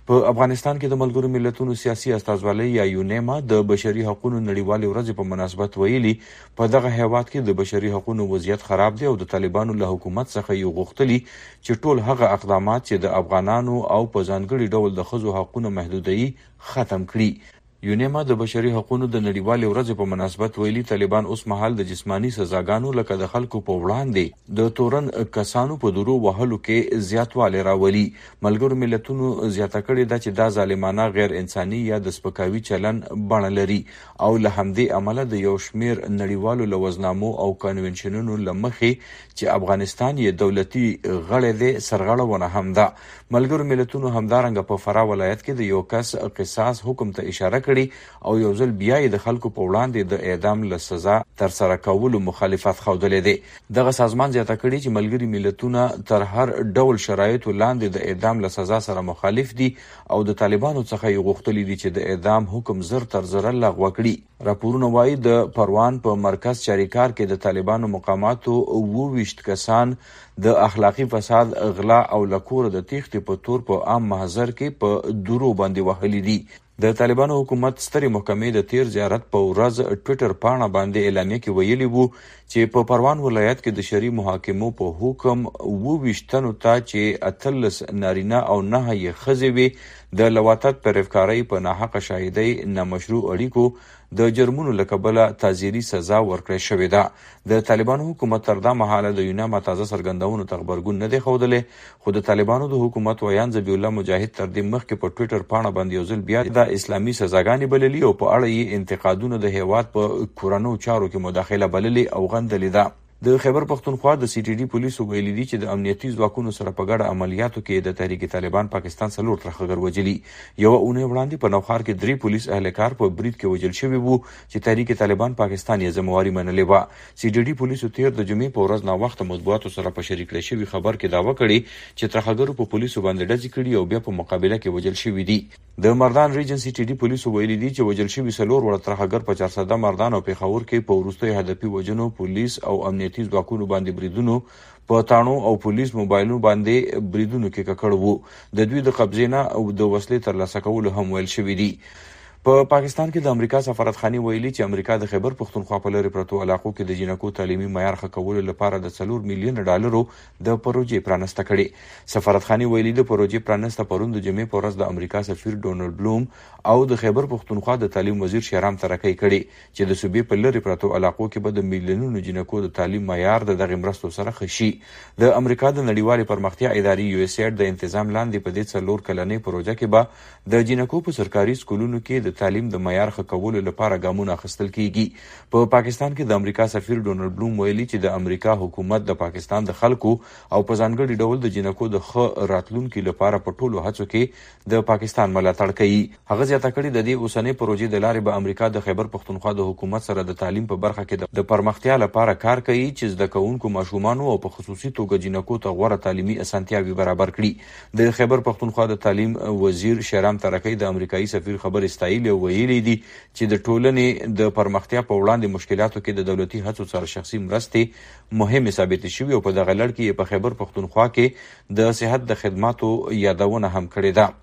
په افغانستان کې د ملګرو ملتونو سیاسي استازولۍ یا یونیما د بشري حقوقو نړیوالې ورځې په مناسبت ویلي په دغه هیواد کې د بشري حقوقو وضعیت خراب دی او د طالبانو له حکومت څخه یو غوښتلي چې ټول هغه اقدامات چې د افغانانو او په ځانګړي ډول د ښځو حقوقو محدودوي ختم کړي. یونیما د بشري حقوقو د نړیوالې ورځې په مناسبت ویلي طالبان اوس مهال د جسمانی سزاګانو لکه د خلکو په وړاندې د تورن کسانو په درو وهلو کې زیاتوالی راولي. ملګرو ملتونو زیاته کړې ده چې دا ظالمانه غیر انساني یا د سپکاوي چلن بڼه لري او له همدې امله د یو شمیر نړیوالو لوزنامو او کنونشنونو له مخې چې افغانستان یې دولتي غړی دی سرغړونه هم ده. ملګرو ملتونو همدارنګه په فراه ولایت کې د یو کس قصاص حکم ته اشاره کړې او یو ځل بیا یې د خلکو په وړاندې د اعدام له سزا ترسره کولو مخالفت ښودلی دی. دغه سازمان زیاته کړي چې ملګري ملتونه تر هر ډول شرایطو لاندې د اعدام له سزا سره مخالف دي او د طالبانو څخه یې غوښتلي دي چې د اعدام حکم زر تر زره لغوه کړي. راپورونه وایي د پروان په مرکز چاریکار کې د طالبانو مقاماتو اووه ویشت کسان د اخلاقی فساد، غلا او لکور د تیښتې په تور په عام محضر کې په درو باندې وهلي دي. د طالبانو حکومت سترې محکمې د تیر زیارت په ورځ ټویټر پاڼه باندې اعلامیه کې ویلي وو چې په پروان ولایت کې د شرعي محاکمو په حکم اووه ویشت تنو ته چې اتلس نارینه او نهه یې ښځې وې د لواطت پر افکارۍ په ناحقه شاهدۍ نامشروع اړیکو د جرمونو له کبله تعزیري سزا ورکړې شوې ده. د طالبانو حکومت تر دا مهاله د یونیما تازه څرګندونو ته غبرګون نه دی ښودلی، خو د طالبانو د حکومت ویان ذبیح الله مجاهد تر دې مخکې په ټویټر پاڼه باندې یو ځل بیا د اسلامي سزاګانې بللي او په اړه یې انتقادونه د هیواد په کورنیو چارو کې مداخله بللې او غندلې ده. د خیبر پختونخوا د سی ټي ډي پولیسو ویلي دي چې د امنیتي ځواکونو سره په ګډه عملیاتو کې د تحریک طالبان پاکستان څلور ترهګر وژلي. یوه اونۍ وړاندې په نوښار کې درې پولیس اهلکار په برید کې وژل شوي وو چې تحریک طالبان پاکستان یې ذمواري منلې وه. سی ټي ډي پولیسو تیر د جمعې په ورځ ناوخته مطبوعاتو سره په شریک کړی شوي خبر کې دعوه کړې چې ترهګرو په پولیسو باندې ډزې کړي او بیا په مقابله کې وژل شوي دي. د مردان ریجن سی ټي ډي پولیسو ویلي دي چې وژل شوي څلور وړه ترهګر په چارسده مردان او پېښور کې په وروستیو هدفي وژنو پولیس او امنیتي ځواکونو باندې بریدونو په تاڼو او پولیس موبایلونو باندې بریدونو کې ککړ وو. د دوی د قبضې نه او د وسلې ترلاسه کولو هم ویل شوي دي. په پاکستان کې د امریکا سفارتخانې ویلي چې امریکا د خیبر پختونخوا په لرې پرتو علاقو کې د جنکو تعلیمي معیار ښه کولو لپاره د څلور میلیونه ډالرو د پروژې پرانسته کړې. سفارتخانې ویلي د پروژې پرانسته پرون د جمعې په ورځ د امریکا سفیر ډونالډ بلوم او د خیبر پختونخوا د تعلیم وزیر شهرام ترکی کړي چې د صوبې په لرې پرتو علاقو کې به د میلیونونو جنکو د تعلیم معیار د دغې مرستو سره ښه شي. د امریکا د نړیوالې پرمختیا ادارې یو اس ایډ د انتظام لاندې په دې څلور کلنۍ پروژه کې به د جنکو په سرکاري سکولونو کې د تعلیم د معیار ښه کولو لپاره ګامونه اخیستل کیږي. په پاکستان کې د امریکا سفیر ډونالډ بلوم ویلي چې د امریکا حکومت د پاکستان د خلکو او په ځانګړي ډول د جنکو د ښه راتلونکي لپاره په ټولو هڅو کې د پاکستان ملاتړ کوي. هغه زیاته کړې د دې اوسنۍ پروژې د لارې به امریکا د خیبر پختونخوا د حکومت سره د تعلیم په برخه کې د پرمختیا لپاره کار کوي چې زده کوونکو ماشومانو او په خصوصي توګه جنکو ته غوره تعلیمي اسانتیاوې برابر کړي. د خیبر پختونخوا د تعلیم وزیر شهرام ترکی د امریکایي سفیر خبر استایل او ویلي دي چې د ټولنې د پرمختیا په وړاندې مشکلاتو کې د دولتي هڅو سره شخصي مرستې مهمې ثابتې شوي او په دغه لړ کې په خیبر پختونخوا کې د صحت د خدماتو یادونه هم کړې ده.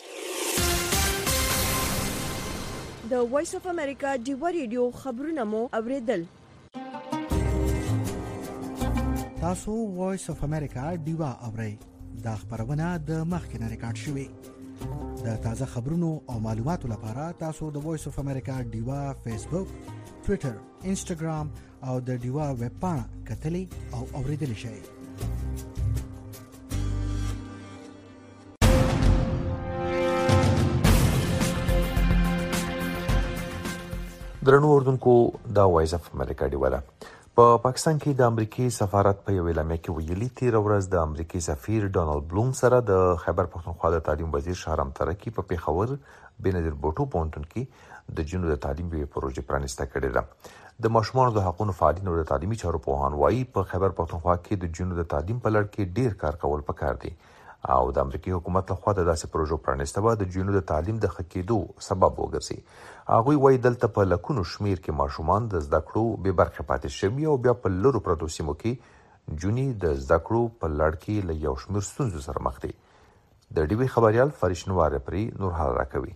د وایس اف امریکا ډیوا ریډیو خبرونه مو اوریدل. تاسو وایس اف امریکا ډیوا اورئ. دا خبرونه د مخکې نه ریکارډ شوې. د تازه خبرونو او معلوماتو لپاره تاسو د وایس اف امریکا ډیوا فیسبوک، ټویټر، انسټاګرام او د ډیوا ویب پاڼه کتلی او اوریدلی شئ. درنو اردوونکو دا وایس اف امریکا ډیوا ده. په پاکستان کې د امریکای سفارت په یو اعلامیه کې ویلي تیر ورځ د امریکای سفیر ډونالډ بلوم سره د خیبر پختونخوا د تعلیم وزیر شهرام ترکی په پیښور بنظیر بوټو پوهنتون کې د جنو د تعلیم یوه پروژه پرانسته کړې ده. د ماشومانو د حقوقو فعالینو د تعلیمي چارو پوهان وایي په خیبر پختونخوا کې د جنو د تعلیم په لړ کې ډیر کار کول پکار دي او د امریکای حکومت لخوا د داسې پروژو پرانسته به د جنو د تعلیم د ښه کېدو سبب وګرځي. هغوی وایي دلته په لکونو شمیر کې ماشومان د زده کړو بې برخې پاتې شوي او بیا په لرو پرتو سیمو کې جونې د زده کړو په لړ کې له یو شمیر ستونزو سره مخ دي. د ډي وی خبريال فرشنوار پری نور حال راکوي.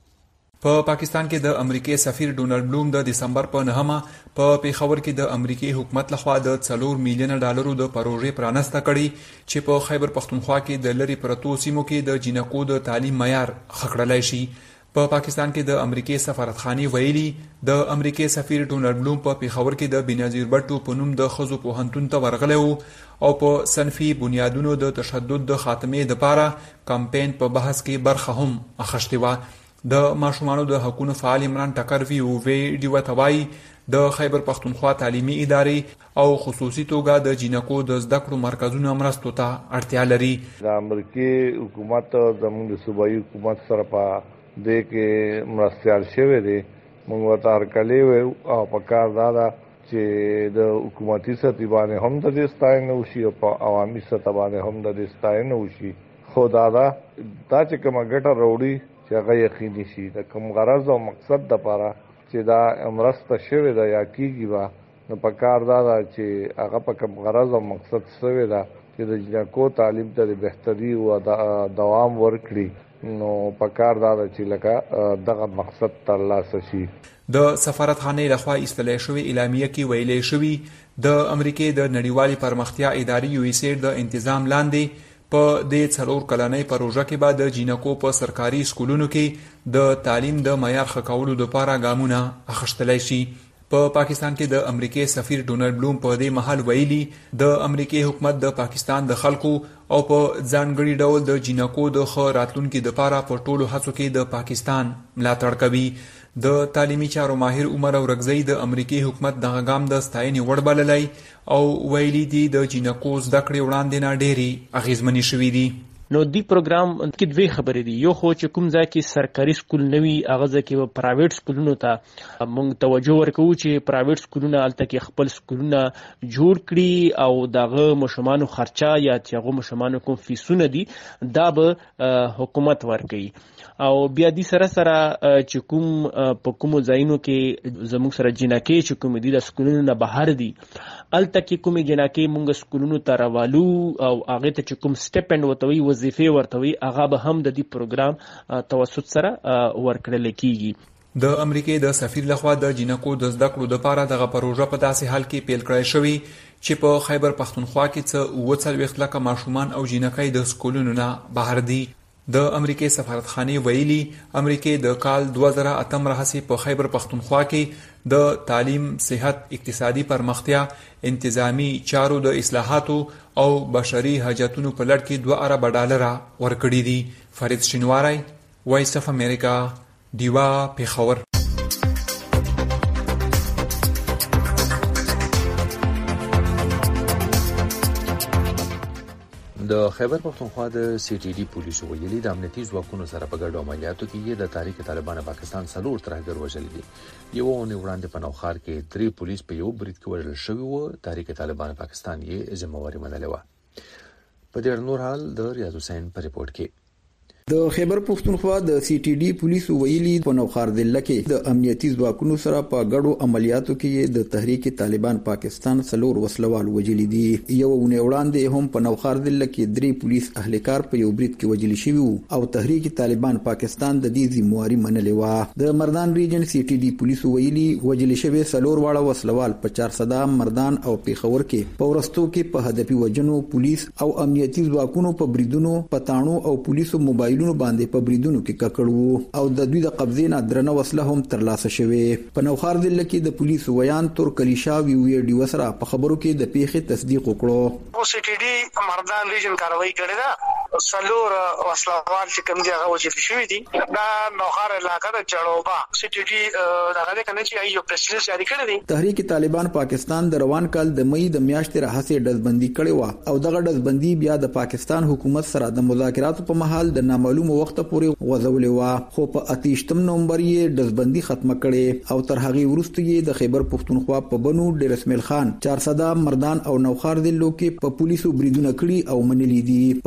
په پاکستان کې د امریکای سفیر ډونالد بلوم د دسمبر په نهمه په پیښور کې د امریکای حکومت لخوا د څلور میلیون ډالرو د پروژې پرانسته کړي چې په خیبر پختونخوا کې د لری پرتو سیمو کې د جنکو د تعلیم معیار خکړلای شي. په پاکستان کې د امریکای سفارتخانه ویلي د امریکای سفیر ډونالد بلوم په پیښور کې د بنظیر بټو په نوم د خزو پوهنتون ته ورغلی وو او په صنفي بنیادونو د تشدد د خاتمې لپاره کمپاین په بحث کې برخه هم اخیستې و. د ماشومانو د حقوقو فعال عمران ټکر وی او ویډیو توای د خیبر پختونخوا تعلیمي ادارې او خصوصي توګه د جنکو د زده کړو مرکزونو مرستو ته اړتیا لري. د امریکای حکومت زموږ د صوبایي حکومت سره په دې کې مرستيال شوی دی. موږ ورته هرکلی او په کار دا ده چې د حکومتي سطح باندې هم د دې ستاینه وشي او په عوامي سطح باندې هم د دې ستاینه وشي. خو دا دا چې کومه ګټه وروړي چې هغه یقیني شي د کوم غرض او مقصد د لپاره چې دا امرسته شوی دا یا کیږي با نو په کار دا چې هغه په کوم غرض او مقصد شوی دا چې د جنکو تعلیم ته د بهتري او دوام ورکړي نو په کار دا چې لکه دغه مقصد ترلاسه شي. د سفارتخانه لخوا ایستل شوی اعلامیه کې ویلې شوی د امریکای د نړیوالې پرمختیا ادارې یو ایس ایډ د انتظام لاندې په دې څلور کلنۍ پروژه کې بعد د جنکو په سرکاري سکولونو کې د تعلیم د معیار ښه کولو لپاره ګامونه اخیستلای شي. په پاکستان کې د امریکای سفیر ډونالد بلوم په دې مهال ویلي د امریکای حکومت د پاکستان د خلکو او په ځانګړي ډول د جنکو د ښه راتلونکي لپاره په ټولو هڅو کې د پاکستان ملاتړ کوي. د تعلیمي چارو ماهر عمر اورګزی د امریکای حکومت دغه ګام د ستاینې وړ بللی او ویلي دي د جنکو زده کړې وړاندې نه ډېرې اغیزمنې شوي دي. نو دی پروګرام کې دوه خبرې دي. یو خو چې کوم ځای کې سرکاري سکول نوي هغه ځای کې پرایویټ سکولونو ته موږ توجه ورکوو چې پرایویټ سکولونه هلته کې خپل سکولونه جوړ کړي او دغه ماشومانو خرچه یا چې هغه ماشومانو کوم فیسونه دي دا به حکومت ورکوي. او بیا دې سره سره چې کوم په کوم ځایونو کې زموږ سره جنکې چې کوم دي د سکولونو نه بهر دي الته کې کوم جنکې موږ سکولونو ته راوالو او هغه ته چې کوم سټیپند وتوي وظیفه ورتوي هغه به هم د دې پروګرام توسط سره ورکړل کیږي. د امریکای د سفیر لخوا د جنکو د زده کړو لپاره دغه پروژه په داسې حال کې پیل کړای شوی چې په خیبر پختونخوا کې څه اووه څلوېښت لکه ماشومان او جنکۍ د سکولونو نه بهر دي. د امریکای سفارتخانه ویلي امریکای د کال دوه زره اتم راهیسې په خیبر پختونخوا کې د تعلیم، صحت، اقتصادي پرمختیا، انتظامی چارو د اصلاحاتو او بشري حاجتونو په لړ کې دوه ارب ډالر ورکړي دي. فرید شینواری، وایس اف امریکا، دیوا پیښور. د خیبر پختونخوا د سی ټي ډي پولیسو ویلي د امنیتي ځواکونو سره په ګډو عملیاتو کې د تحریک طالبان پاکستان څلور ترهګر وژلي دي. یو اونۍ وړاندې په نوخار کې درې پولیس په یو برید کې وژل شوي وو. تحریک طالبان پاکستان یې ذمہواري منلې وه. په دې نور حال د ریاض حسین په ریپورت کې د خیبر پختونخوا د سی ټي ډي پولیسو ویلي په نوخار ضلع کې د امنیتي ځواکونو سره په ګډو عملیاتو کې د تحریک طالبان پاکستان څلور وسلوال وژلي دي. یو اونۍ وړاندې هم په نوخار ضلع کې درې پولیس اهلکار په یو برید کې وژل شوي وو او تحریک طالبان پاکستان د دې ذمہواري منلې وه. د مردان ریجن سی ټي ډي پولیسو ویلي وژل شوي څلور واړه وسلوال په چارسده، مردان او پیښور کې په ورستو کې په هدفي وژنو، پولیس او امنیتي ځواکونو په بریدونو، پټانو او پولیسو موبایل باندې په بریدونو کې ککړ او د دوی د قبضې نه درنه وسله هم ترلاسه شوې. په نوخار ضلع کې د پولیسو ویان تور کلیشا ویډیو سره په خبرو کې د پیښې تصدیق وکړو. او سی ټي ډي مردان ریجن کاروایی کړې ده. څلور وسلوال چې کوم دي هغه وژل شوي دي. دا نوخار علاقه د چړوبا سی ټي ډي دغه کنه چې یو پریس ریلیز جاری کړی دی. تحریک طالبان پاکستان د روان کال د مئی د میاشتې راهیسې ډزبندي کړې و او دغه ډزبندي بیا د پاکستان حکومت سره د مذاکراتو په محل د نامعلوم وخت پورې غځولې و. خو په اتیشتم نومبر یې ډزبندي ختمه کړې او تر هغه وروسته یې د خیبر پختونخوا په بنو ډیر اسماعیل خان، چارسده، مردان او نوخار ضلعو کې په پولیسو بریدونه کړي او منلي دي. په شپږم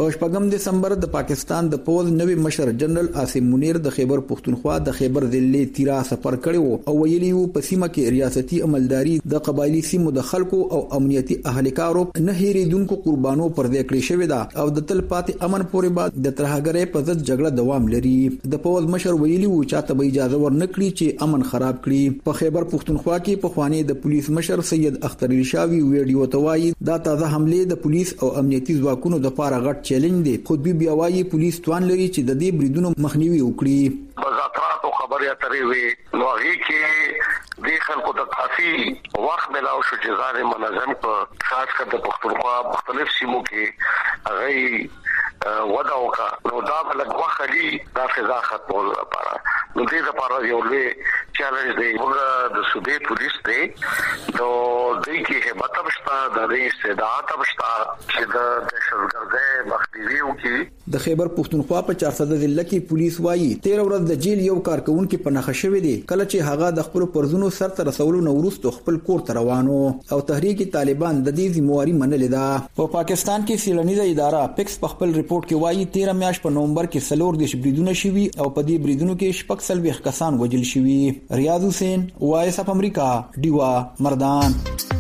دسمبر د پاکستان د پوز نوی مشر جنرال عاصم منیر د خیبر پختونخوا د خیبر ضلع تیرا سفر کړو او ویلي وو په سیمه کې ریاستي عملداري د قبایلی سیمو د خلکو او امنیتي اهلکارو نه هېریدونکو قربانو پر دې کړی شوی دا او د تل پاتې امن پورې بعد د ترهګرۍ په ضد جګړه دوام لري. د پوز مشر ویلي وو چې ته به اجازه ورنکړي چې امن خراب کړي. په خیبر پختونخوا کې په خوانی د پولیس مشر سید اختر ریشاوی ویډیو توایي دا تازه حمله د پولیس او امنیتي ځواکونو د پاره غټ چیلنج دی. خود بي بیا وايي پولیس توان لري چې د دې بریدونو مخنیوي وکړي. مذاکرات او خبرې اترې وي نو هغه کې د خلکو د کافي وخت ملاو شو چې ځان منظم په خاص کر د پختونخوا مختلف سیمو کې هغه ودا وکا نو دا بلګ وخلی دا فضا ختمول لپاره نو دې لپاره یو لوی چیلنج دی. موږ د صوبې پولیس دی نو دې کې همت بشتا د دې استعداد بشتا چې د دهشتګردۍ مخنیوي وکړي. د خیبر پختونخوا په چار سده ضلع کې پولیس وایي تیر ورځ د جیل یو کارکونکو په نخښه شوی دی کله چې هغه د خپل پرزونو سرته رسولو نو وروسته خپل کور ته روانو او تحریک طالبان د دې ذمہواری منلې ده. په پاکستان کې سیلانیزه اداره پیکس په خپل ریپورت کې وایي تیر میاشت په نومبر کې سلور د بریدونو شوي او په دې بریدونو کې شپږ سلويخ کسان وژل شوي. ریاض حسین وایس اف امریکا ډیوا مردان.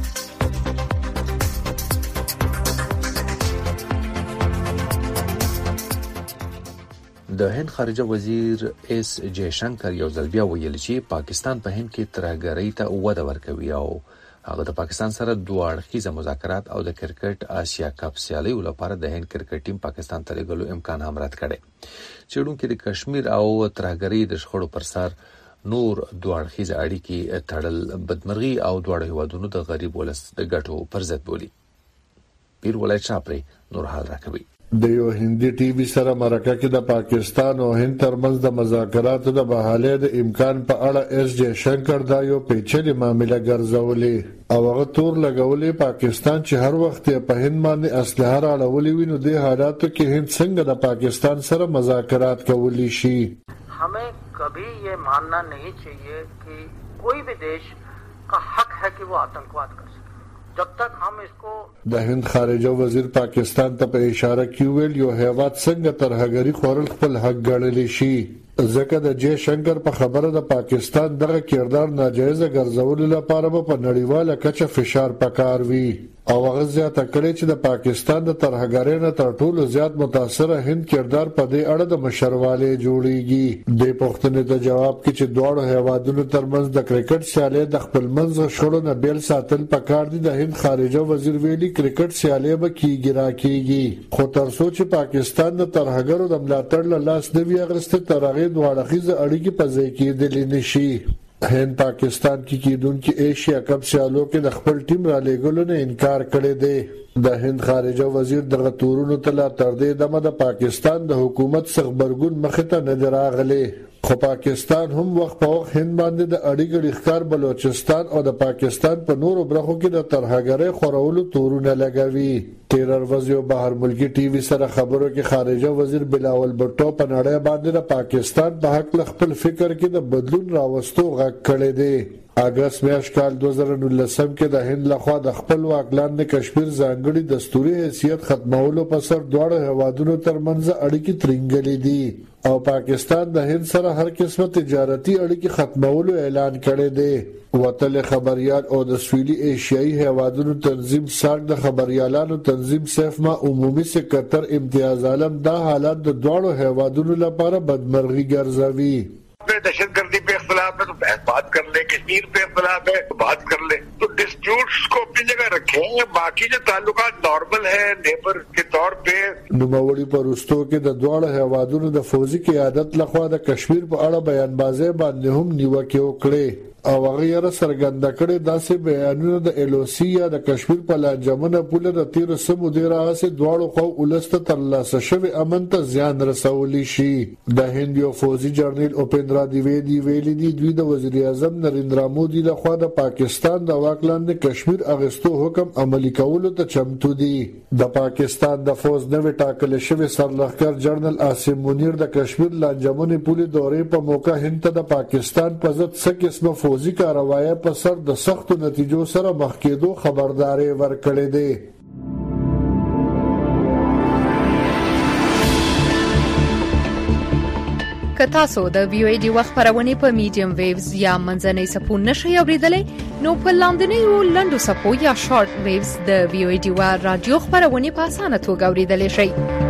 د هند خارجه وزیر اس جے شنکر یو ځل بیا ویل چې پاکستان په هند کې ترهګرۍ ته وده ورکوي او هغه د پاکستان سره دوه اړخیزه مذاکرات او د کرکټ آسیا کپ سیالیو لپاره د هند کرکټ ټیم پاکستان ته لګولو امکان هم رد کړي. چېرونکو د کشمیر او ترهګرۍ د شخړو پر سر نور دوه اړخیزه اړیکې تړل بدمرغي او دواړه هیوادونو د غریب ولس د ګټو پر ضد بولي. پیر ولای چاپری نور حال راکوي. د یو هندي ټي وي سره مرکه کې د پاکستان او هند ترمنځ د مذاکراتو د بحالې د امکان په اړه اس جے شنکر دا یو پیچلې معاملې ګرځولې او هغه تور لګولې پاکستان چې هر وخت په هند باندې اسلحه راړولې وي نو د حالاتو کې هند څنګه د پاکستان سره مذاکرات کولی شي. हमें कभी ये मानना नहीं चाहिए कि कोई भी देश का हक है कि वो आतंकवाद कर सके. जब तक हम इसको د هند خارجه وزیر پاکستان ته په اشاره کې ویل یو هیواد څنګه ترهګری خورل خپل حق ګڼلی شي. ځکه د جے شنکر په خبره د پاکستان دغه کردار ناجایز ګرځولو لپاره په نړیواله کچه فشار پکار وي او هغه زیاته کړې چې د پاکستان د ترهګرۍ نه تر ټولو زیات متاثره هند کردار په دې اړه د مشرواله جوړیږي. د پښتنې د جواب کې چې دواړو هیوادونو ترمنځ د کرکټ سیالي د خپل منځ شړو نه بیل ساتل پکار دي. د هند خارجه وزیر ویلي کرکټ سیالي به کیږي راکېږي خو تر څو چې پاکستان د ترهګرو د ملاتړ له لاس نه وي اغسته ترغه دواړه خيزه اړیکې په ځای کې دلې نشي. هند پاکستان کې کېدونکو ایشیا کپ سیالو کې د خپل ټیم را لېږلو نه انکار کړی دی. د هند خارجه وزیر دغه تورونو ته لا تر دې دمه د پاکستان د حکومت څخبرګون مخې ته نه دی راغلی خو پاکستان هم وخت په وخت هند باندې د اړیکو ښکار بلوچستان او د پاکستان په نورو برخو کې د ترهګرۍ خورولو تورونه لګوي. تیر ورځ یو بهر ملکی ټي وي سره خبرو کې خارجه وزیر بلاول بټو په نړۍ باندې د پاکستان په حق خپل فکر کې د بدلون راوستو غږ کړی دی. اگست میاشت کال دو هزار نولسم کې د هند لخوا د خپل واکلان د کشمیر ځانګړي دستوري حیثیت ختمولو په سر دواړو هیوادونو ترمنځ اړیکې ترنګلې دي او پاکستان د هند سره هر قسمه تجارتي اړیکې ختمولو اعلان کړی دی. وتل خبريال او د سویلي ایشیایي هیوادونو تنظیم ساک د خبريالانو تنظیم سیفما عمومي سکرټر امتیاز عالم دا حالات د دواړو هیوادونو لپاره بدمرغي ګرځوي. दहशतगर्दी पे इख्तलाफ है तो बात कर ले, कश्मीर पे इख्तलाफ है तो बात कर ले, तो डिस्प्यूट्स को अपनी जगह रखें. बाकी जो ताल्लुकात नॉर्मल है नेबर के तौर पे. نوموړي پرستو کې د دواړو هیوادونو د فوجي قیادت لخوا د کشمیر په اړه بیانبازي باندې هم نیوکه وکړه او هغه یې سرګند کړي داسې بیانونه د ایلوسی یا د کشمیر په لانجمنه پوله د تیر سمو دی راځي دواړو خو ولسته تر لاسه شوی امن ته زیان رسولی شي. د هند یو فوجي جنرال اوپندرا دیویدی ویلي دی دوی د وزیر اعظم نریندرا مودي لخوا د پاکستان د واکلاند کشمیر اغستو حکم عملی کولو ته چمتو دي. د پاکستان د فوج نوې ټاکل شوی سرلښکر جنرال عاصم منیر د کشمیر لانجمنه پوله دورې په موقع هند ته د پاکستان په ضد څه قسمه فوجي کاروایي په سر د سختو نتیجو سره مخ کېدو خبرداري ورکړې ده. که تاسو د وی او ای ډي وخت خبرونه په میډیم ویوز یا منځنۍ سپو نشئ اوریدلای نو په لاندنۍ لندو سپو یا شارټ ویوز د وی او ای ډي وا رادیو خبرونه په اسانه توګه اوریدلای شئ.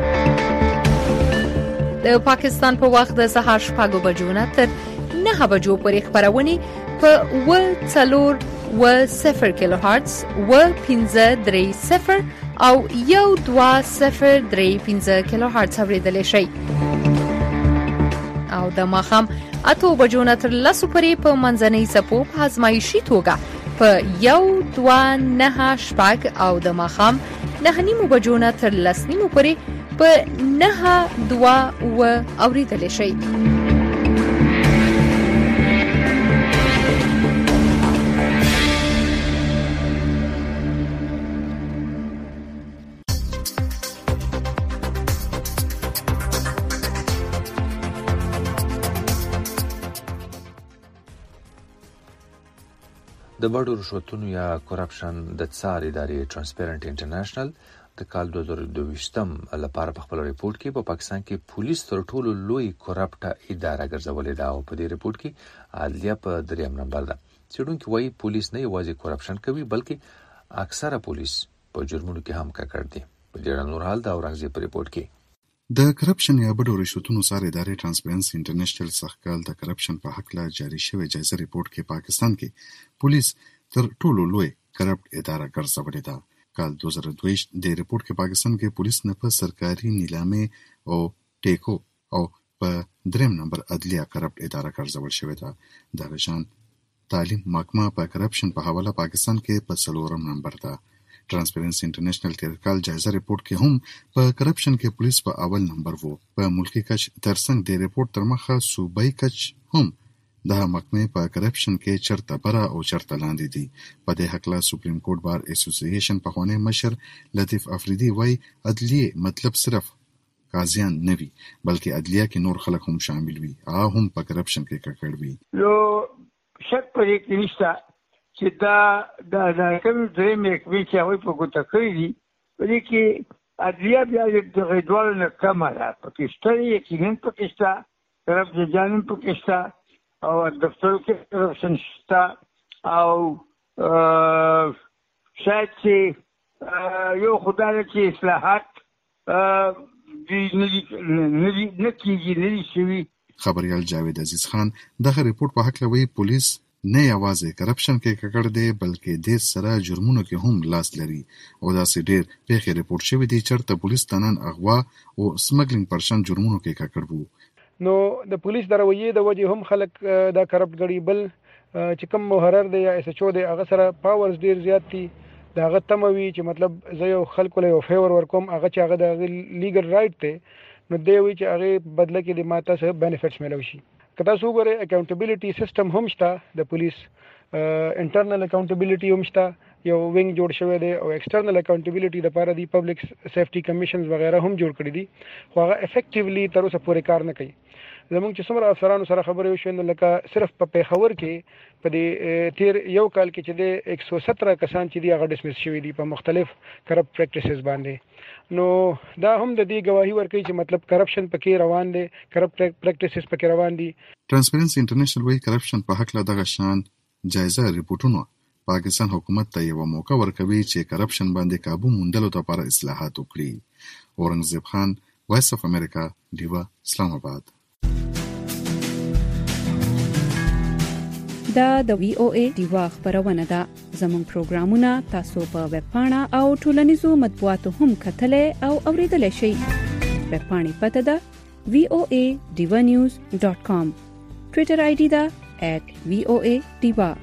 د پاکستان په وخت د سهار شپږ بجو نه تر نه بجو پورې خبرونه په و څلور و صفر کیلو هرتز و پنځه درې صفر او یو دوا صفر درې پنځه کیلو هرتز اوریدلای شئ. او د ماښام اته بجو نه تر لسو پورې په منځنۍ سپو په ازمایشي توګه په یو دوا نه شپږ او د ماښام نه نیمو بجو نه تر لس نیمو پورې په نه دوا و اوریدلای شئ. د بډو رشوتونو یا کرپشن د څار ادارې ترانسپیرنت انټرنیشنل د کال دوه زره دوه لپاره په خپل ریپورت کې په پاکستان کې پولیس تر ټولو لوی کرپټه اداره ګرځولې ده او په دې ریپورت کې عدلیه په دریم نمبر ده. څېړونکي وایي پولیس نه یوازې کرپشن کوي بلکې اکثره پولیس په جرمونو کې هم ککړ دي. په ډېر نور حال د اورنګزیب په ریپورت کې د کرپشن یا بډو رشوتونو څار ادارې ترانسپیرنسي انټرنیشنل څخه د کرپشن په حق لا جاری شوی جایزه ریپورت کې پاکستان کې پولیس تر ټولو لوی کرپټ اداره ګرځولې ده. کال دوه زره دوه د ریپورت کې پاکستان کې پولیس نه په سرکاري نیلامه او ټیکو او په دریم نمبر عدلیه کرپټ اداره ګرځول شوې ده. د غشان تعلیم محکمه په کرپشن په حواله پاکستان کې په څلورم نمبر ده. ترانسپیرنسي انټرنیشنل تیر کال جایزه ریپورت کې هم په کرپشن کې پولیس په اول نمبر وو. په ملکی کچ ترڅنګ د ریپورت تر مخه صوبایي کچ هم د محکمې په کرپشن کې چرته بره او چرته لاندې دي. په دې حق لا سپریم کورټ بار اسوسییشن په خوانی مشر لطیف افریدی وای عدلیه مطلب صرف قاضیان نه وي بلکې عدلیه کې نور خلک هم شامل وي او هم په کرپشن کې ککړ وي. نو شک پرې کې نشته چې دا د د کوم ځای مې کوي چې هغه په ګوته کړی دي په دې کې عدلیه بیا د غیدوال نه کم ده. پاکستان یقینا پاکستان طرف د جانب پاکستان او دفتر کې کرپشن شته او شاید چې یو خدای چې اصلاحات نه کېږي نه شوي. خبريال جاوید عزیز خان دغه ریپورت په حق لوي پولیس نه یوازې کرپشن کې ککړ دی بلکې د سره جرمونو کې هم لاس لري او دا سې ډېر پیښې ریپورت شوی دی چرته پولیس تنن اغوا او سمګلینګ پرشن جرمونو کې ککړ وو. نو د پولیس د رویې د وجې هم خلک دا کرپټ غړي بل چې کوم محرر دی یا اس ایچ او دی هغه سره پاورز ډیر زیات دي. دا هغه تموي چې مطلب زه یو خلکو له فیور ورکوم هغه چې هغه د لیګل رائټ دی نو دی وی چې هغه بدله کې د ماته سره بینیفټس ملو شي. کدا سو غره اکاونټیبিলিټي سیستم هم شته د پولیس انټرنل اکاونټیبিলিټي هم شته یو وینګ جوړ شوی دی او ایکسټرنل اکاونټیبিলিټي د لپاره دی پبلک سیفټي کمیشنز وغیرہ هم جوړ کړی دي خو هغه افیکټیولی تر اوسه پورې کار نه کوي. زمونږ چې څومره افسرانو سره خبرې وشوې نو لکه صرف په پیښور کې په دې تیر یو کال کې چې د یک سو ستره کسان چې دی هغه ډسمس شوي دي په مختلف کرپټ پریکټیسز باندې. نو دا هم د دې گواهی ورکوي چې مطلب کرپشن پکې روان دي کرپټ پریکټیسز پکې روان دي. ترانسپیرنسي انټرنیشنل وی کرپشن په حق له دغه شان جایزه ریپورتونو پاکستان حکومت ته یو موقع ورکوي چې کرپشن باندې قابو موندلو لپاره اصلاحات وکړي. اورنګزیب خان وایس اف امریکا دیوا اسلام آباد. دا د وی او ای دیوا خبرونه ده. زموږ پروګرامونه تاسو په ویب پاڼه او ټولنیزو مطبوعاتو هم کتلای او اوریدلای شئ. ویب پاڼې پته ده وی او ای دیوا نیوز ډاٹ کام. ټوئیټر آی ډي ده ایٹ وی او ای دیوا.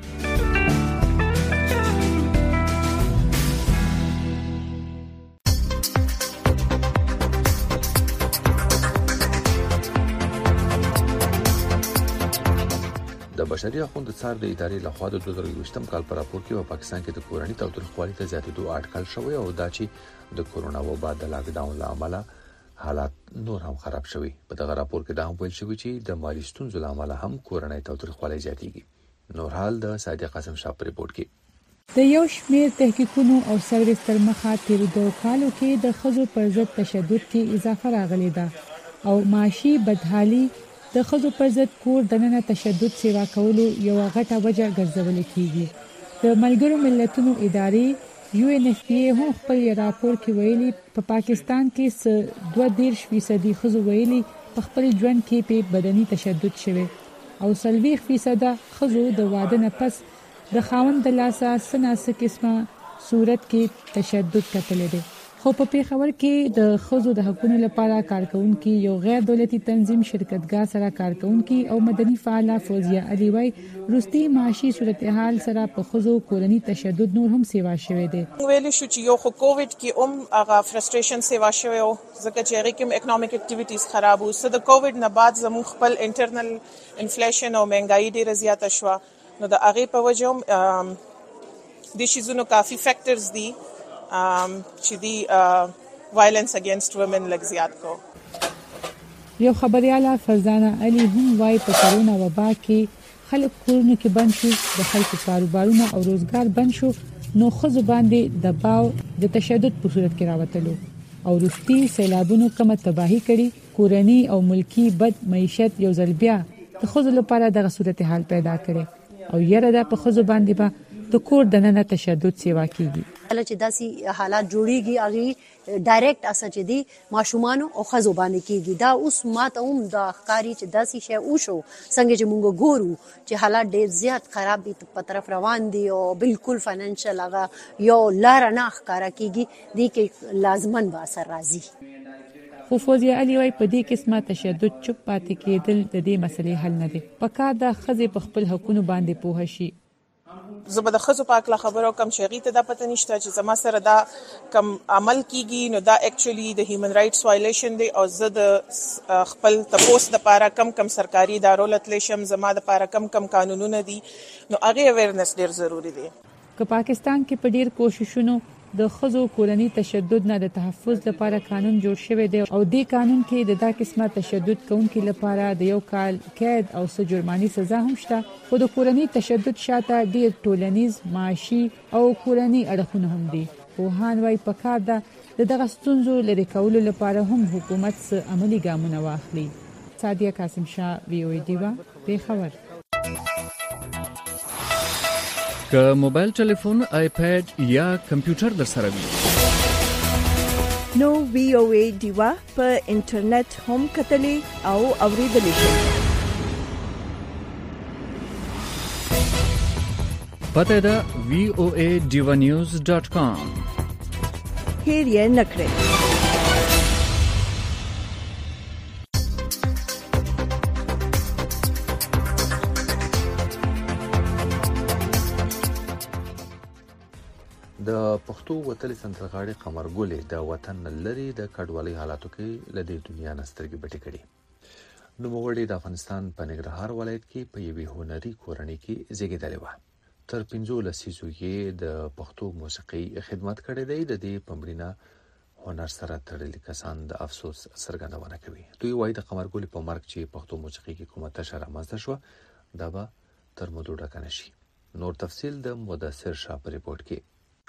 د بشري حقوقو څار د ادارې لخوا د دوه زره یوولسم کال پر راپور کې په پاکستان کې د کورنۍ تاوتریخوالي ته زیاتېدو اټکل شوی او دا چې د کورونا وبا د لاک ډاون له امله حالات نور هم خراب شوي. په دغه راپور کې دا هم ویل شوی چې د مالي ستونزو له امله هم کورنۍ تاوتریخوالي زیاتېږي. نور حال د صادق قاسم شاه په ریپورت کې د یو شمېر تحقیقونو او سرویس تر مخه تیر دوه کالو کې د ښځو پر ضد تشدد کې اضافه راغلې ده او معاشي بدحالي د ښځو پر ضد کور دننه تشدد سیوا کولو یوه غټه وجه ګرځول کیږي. د ملګرو ملتونو ادارې یو ان اف پی ای هم خپل راپور کې ویلي په پاکستان کې دوه دېرش فیصدي ښځو ویلي په خپل ژوند کې په بدني تشدد شوی او څلوېښت فیصده ښځو د واده نه پس د خاوند د لاسه څه ناڅه قسمه صورت کې تشدد کتلی دی. خو په پېښور کې د ښځو د حقونو لپاره کارکونکي یو غیر دولتي تنظیم شرکتګاه سره کارکونکي او مدني فعاله فوزیه علي وایي وروستي معاشي صورتحال سره په ښځو کورني تشدد نور هم سیوا شوی دی. ویلی شو چې یو خو کووډ کې هم هغه فرستریشن سیوا شوی و ځکه چې هغې کې هم اکنامیک اکټیویټیز خراب وو. څه د کووډ نه بعد زموږ خپل انټرنل انفلیشن او مهنګایي ډېره زیاته شوه نو د هغې په وجه هم دې شیزونو کافي فیکټرز دي چې دی وایلنس اگینسٹ وومن لږ زیات کو. یو خبرياله فرزانه علي هم وايي په کرونا وبا کې خلک کورونو کې بند شو، د خلکو کاروبارونه او روزګار بند شو، نو ښځو باندې دباو د تشدد په صورت کې راوتلو او وروستي سیلابونو کومه تباہي کړي. کورنی او ملکی بد معیشت یو ځل بیا د ښځو لپاره دغه صورتحال پیدا کړي او یره د په ښځو باندې به د کور دننه تشدد سیوا کیږي. کله چې داسې حالات جوړیږي هغه ډایرکټ اساس چې دی ماشومان او خزو باندې کیږي. دا اوس ماته هم د ښکاری چې داسې شی وشو څنګه چې موږ ګورو چې حالات ډیر زیات خراب دي په طرف روان دي او بالکل فاینانشل هغه یو لار نه ښکارا کیږي دی کې لازمن به اثر راځي. خو فوزیه علي وايي په دې قسمه تشدد چوپ پاتې کېدل د دې مسلې حل نه دی. پکار د ښځې په خپل حقوقو باندې پوه شي. زه به د ښځو په اړه خبرو کوم چې هغې ته دا پته نشته چې زما سره دا کم عمل کیږي نو دا اکچولی د هیومن رایټس وایلیشن دی او زه د خپل تپوس دپاره کم کم سرکاري ادارو لتلی شم، زما دپاره کم کم قانونونه دي نو هغې اویرنس ډېر ضروري دی. که پاکستان کې په ډېر کوششونو د ښځو کورني تشدد نه د تحفظ لپاره قانون جوړ شوی دی او دې قانون کې د دا قسمه تشدد کوونکو لپاره د یو کال قید او څه جرماني سزا هم شته. خو د کورني تشدد شاته ډېر ټولنیز، معاشي او کورني اړخونه هم دي. پوهان وايي پکار ده د دغه ستونزو لرې کولو لپاره هم حکومت څه عملي ګامونه واخلي. سادیه قاسم شاه، وی او ای ډیوا، پېښور. که موبایل ټلیفون، آیپیډ یا کمپیوټر در سره وي نو وی او ای ډیوا په انټرنیټ هم کتلی او اوریدلی شئ. پته ده وی او ای ډیوا نیوز ډاٹ کام. هیر یې نکړئ. د پښتو وتلې سندرغاړې قمرګلې د وطن لري د کډوالۍ حالاتو کې لدې دنیا نسترګې بټې کړي. نوموړې د افغانستان په ننګرهار ولایت کې په یوې هنري کورنۍ کې زیږېدلې وه. تر پنځو لسیزو یې د پښتو موسیقۍ خدمت کړی دی. د دې په مړینه هنر سره تړلي کسان د افسوس څرګندونه کوي. دوی وایي د قمرګلې په مرګ چې پښتو موسیقۍ کې کومه تشه رامنځته شوه دا به تر مودو ډکه نه شي. نور تفصیل د مدثر شاه په ریپورټ کې.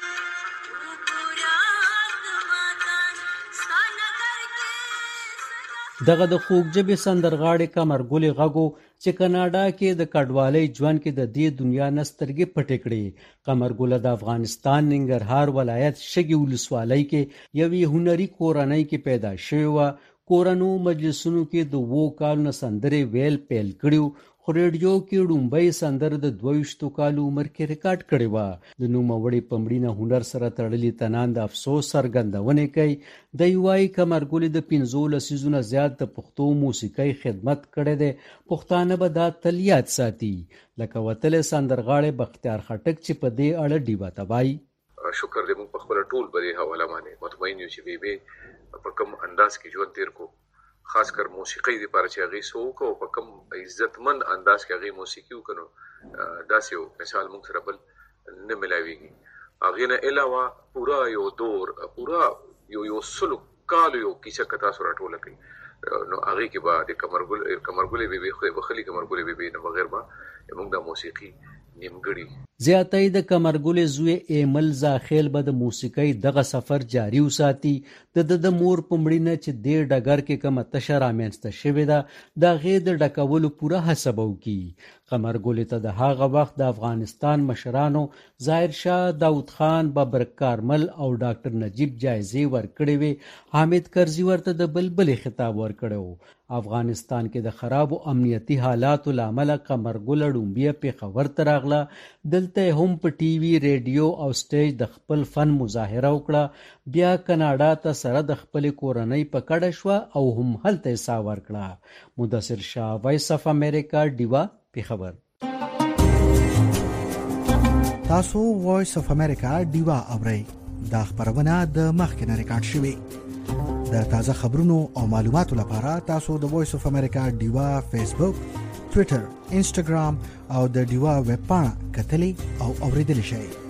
دغه د خوږژبې سندرغاړې قمرګلې غږو چې کاناډا کې د کډوالۍ ژوند کې د دې دنیا نه سترګې پټې کړې. قمرګله د افغانستان ننګرهار ولایت شګې ولسوالۍ کې یوې هنري کورنۍ کې پیدا شوې وه. کورنو مجلسونو کې د اوو کالو نه سندرې ویل پیل کړي، خو ریډیو کې ړومبۍ سندره د دوه ویشتو کالو عمر کې ریکارډ کړې وه. د نوموړې په مړینه هنر سره تړلي تنان د افسوس څرګندونې کوي. دی وایي قمرګلې د پنځو لسیزو نه زیات د پښتو موسیقۍ خدمت کړی دی. پښتانه به دا تل یاد ساتي، لکه وتلې سندرغاړی بختیار خټک چې په دې اړه ډیوه ته وایي. شکر دې موږ په خپله ټول په دې حواله باندې مطمئن یو چې بیبي په کوم انداز کې ژوند تېر کو، خاص کر موسیقۍ دپاره چې هغې څه وکړو په کوم عزتمن انداز کې هغې موسیقي وکړو داسې یو مثال موږ سره بل نه ملاویږي. هغې نه علاوه پوره یو دور پوره یو یو سلو کالو یو کیسه که تاسو راټوله کړئ نو هغې کې به د قمرګل قمرګلې بیبي خدای بخلي قمرګلې بیبي نه بغیر به موږ دا موسیقي نیمګړي. زیاتې د کمرګل زوی ایمل زاخیل به د موسیقۍ دغه سفر جاری وساتي. د د مور په مړینه چې د ډګر کې کومه تشه رامنځته شوې ده د هغې د ډکولو پوره هڅه به وکړي. قمرګل ته د هغه وخت د افغانستان مشرانو ظاهر شاه، داود خان، بابر کارمل او ډاکټر نجیب جایزې ورکړې وې. حامد کرزي ورته د بلبلې خطاب ورکړی و. افغانستان کې د خرابو امنیتي حالاتو له امله قمرګل ډومبیه پېښور ته راغله. دلته هم په ټي وي، ریډیو او سټیج د خپل فن مظاهره وکړه. بیا کاناډا ته سره د خپل کورنۍ په کډه شوه او هم هلته یې ساه ورکړه. مدثر شاه، وایس اف امریکا، ډیوا، پېښور. تاسو وایس اف امریکا ډیوا اورئ. دا خبرونه د مخکنه ریکارډ شوې. د تازه خبرونو او معلوماتو لپاره تاسو د وایس اف امریکا ډیوا فیسبوک، ټوئیټر، انسټاګرام او د ډیوا ویب پاڼه کتلی او اوریدلی شئ.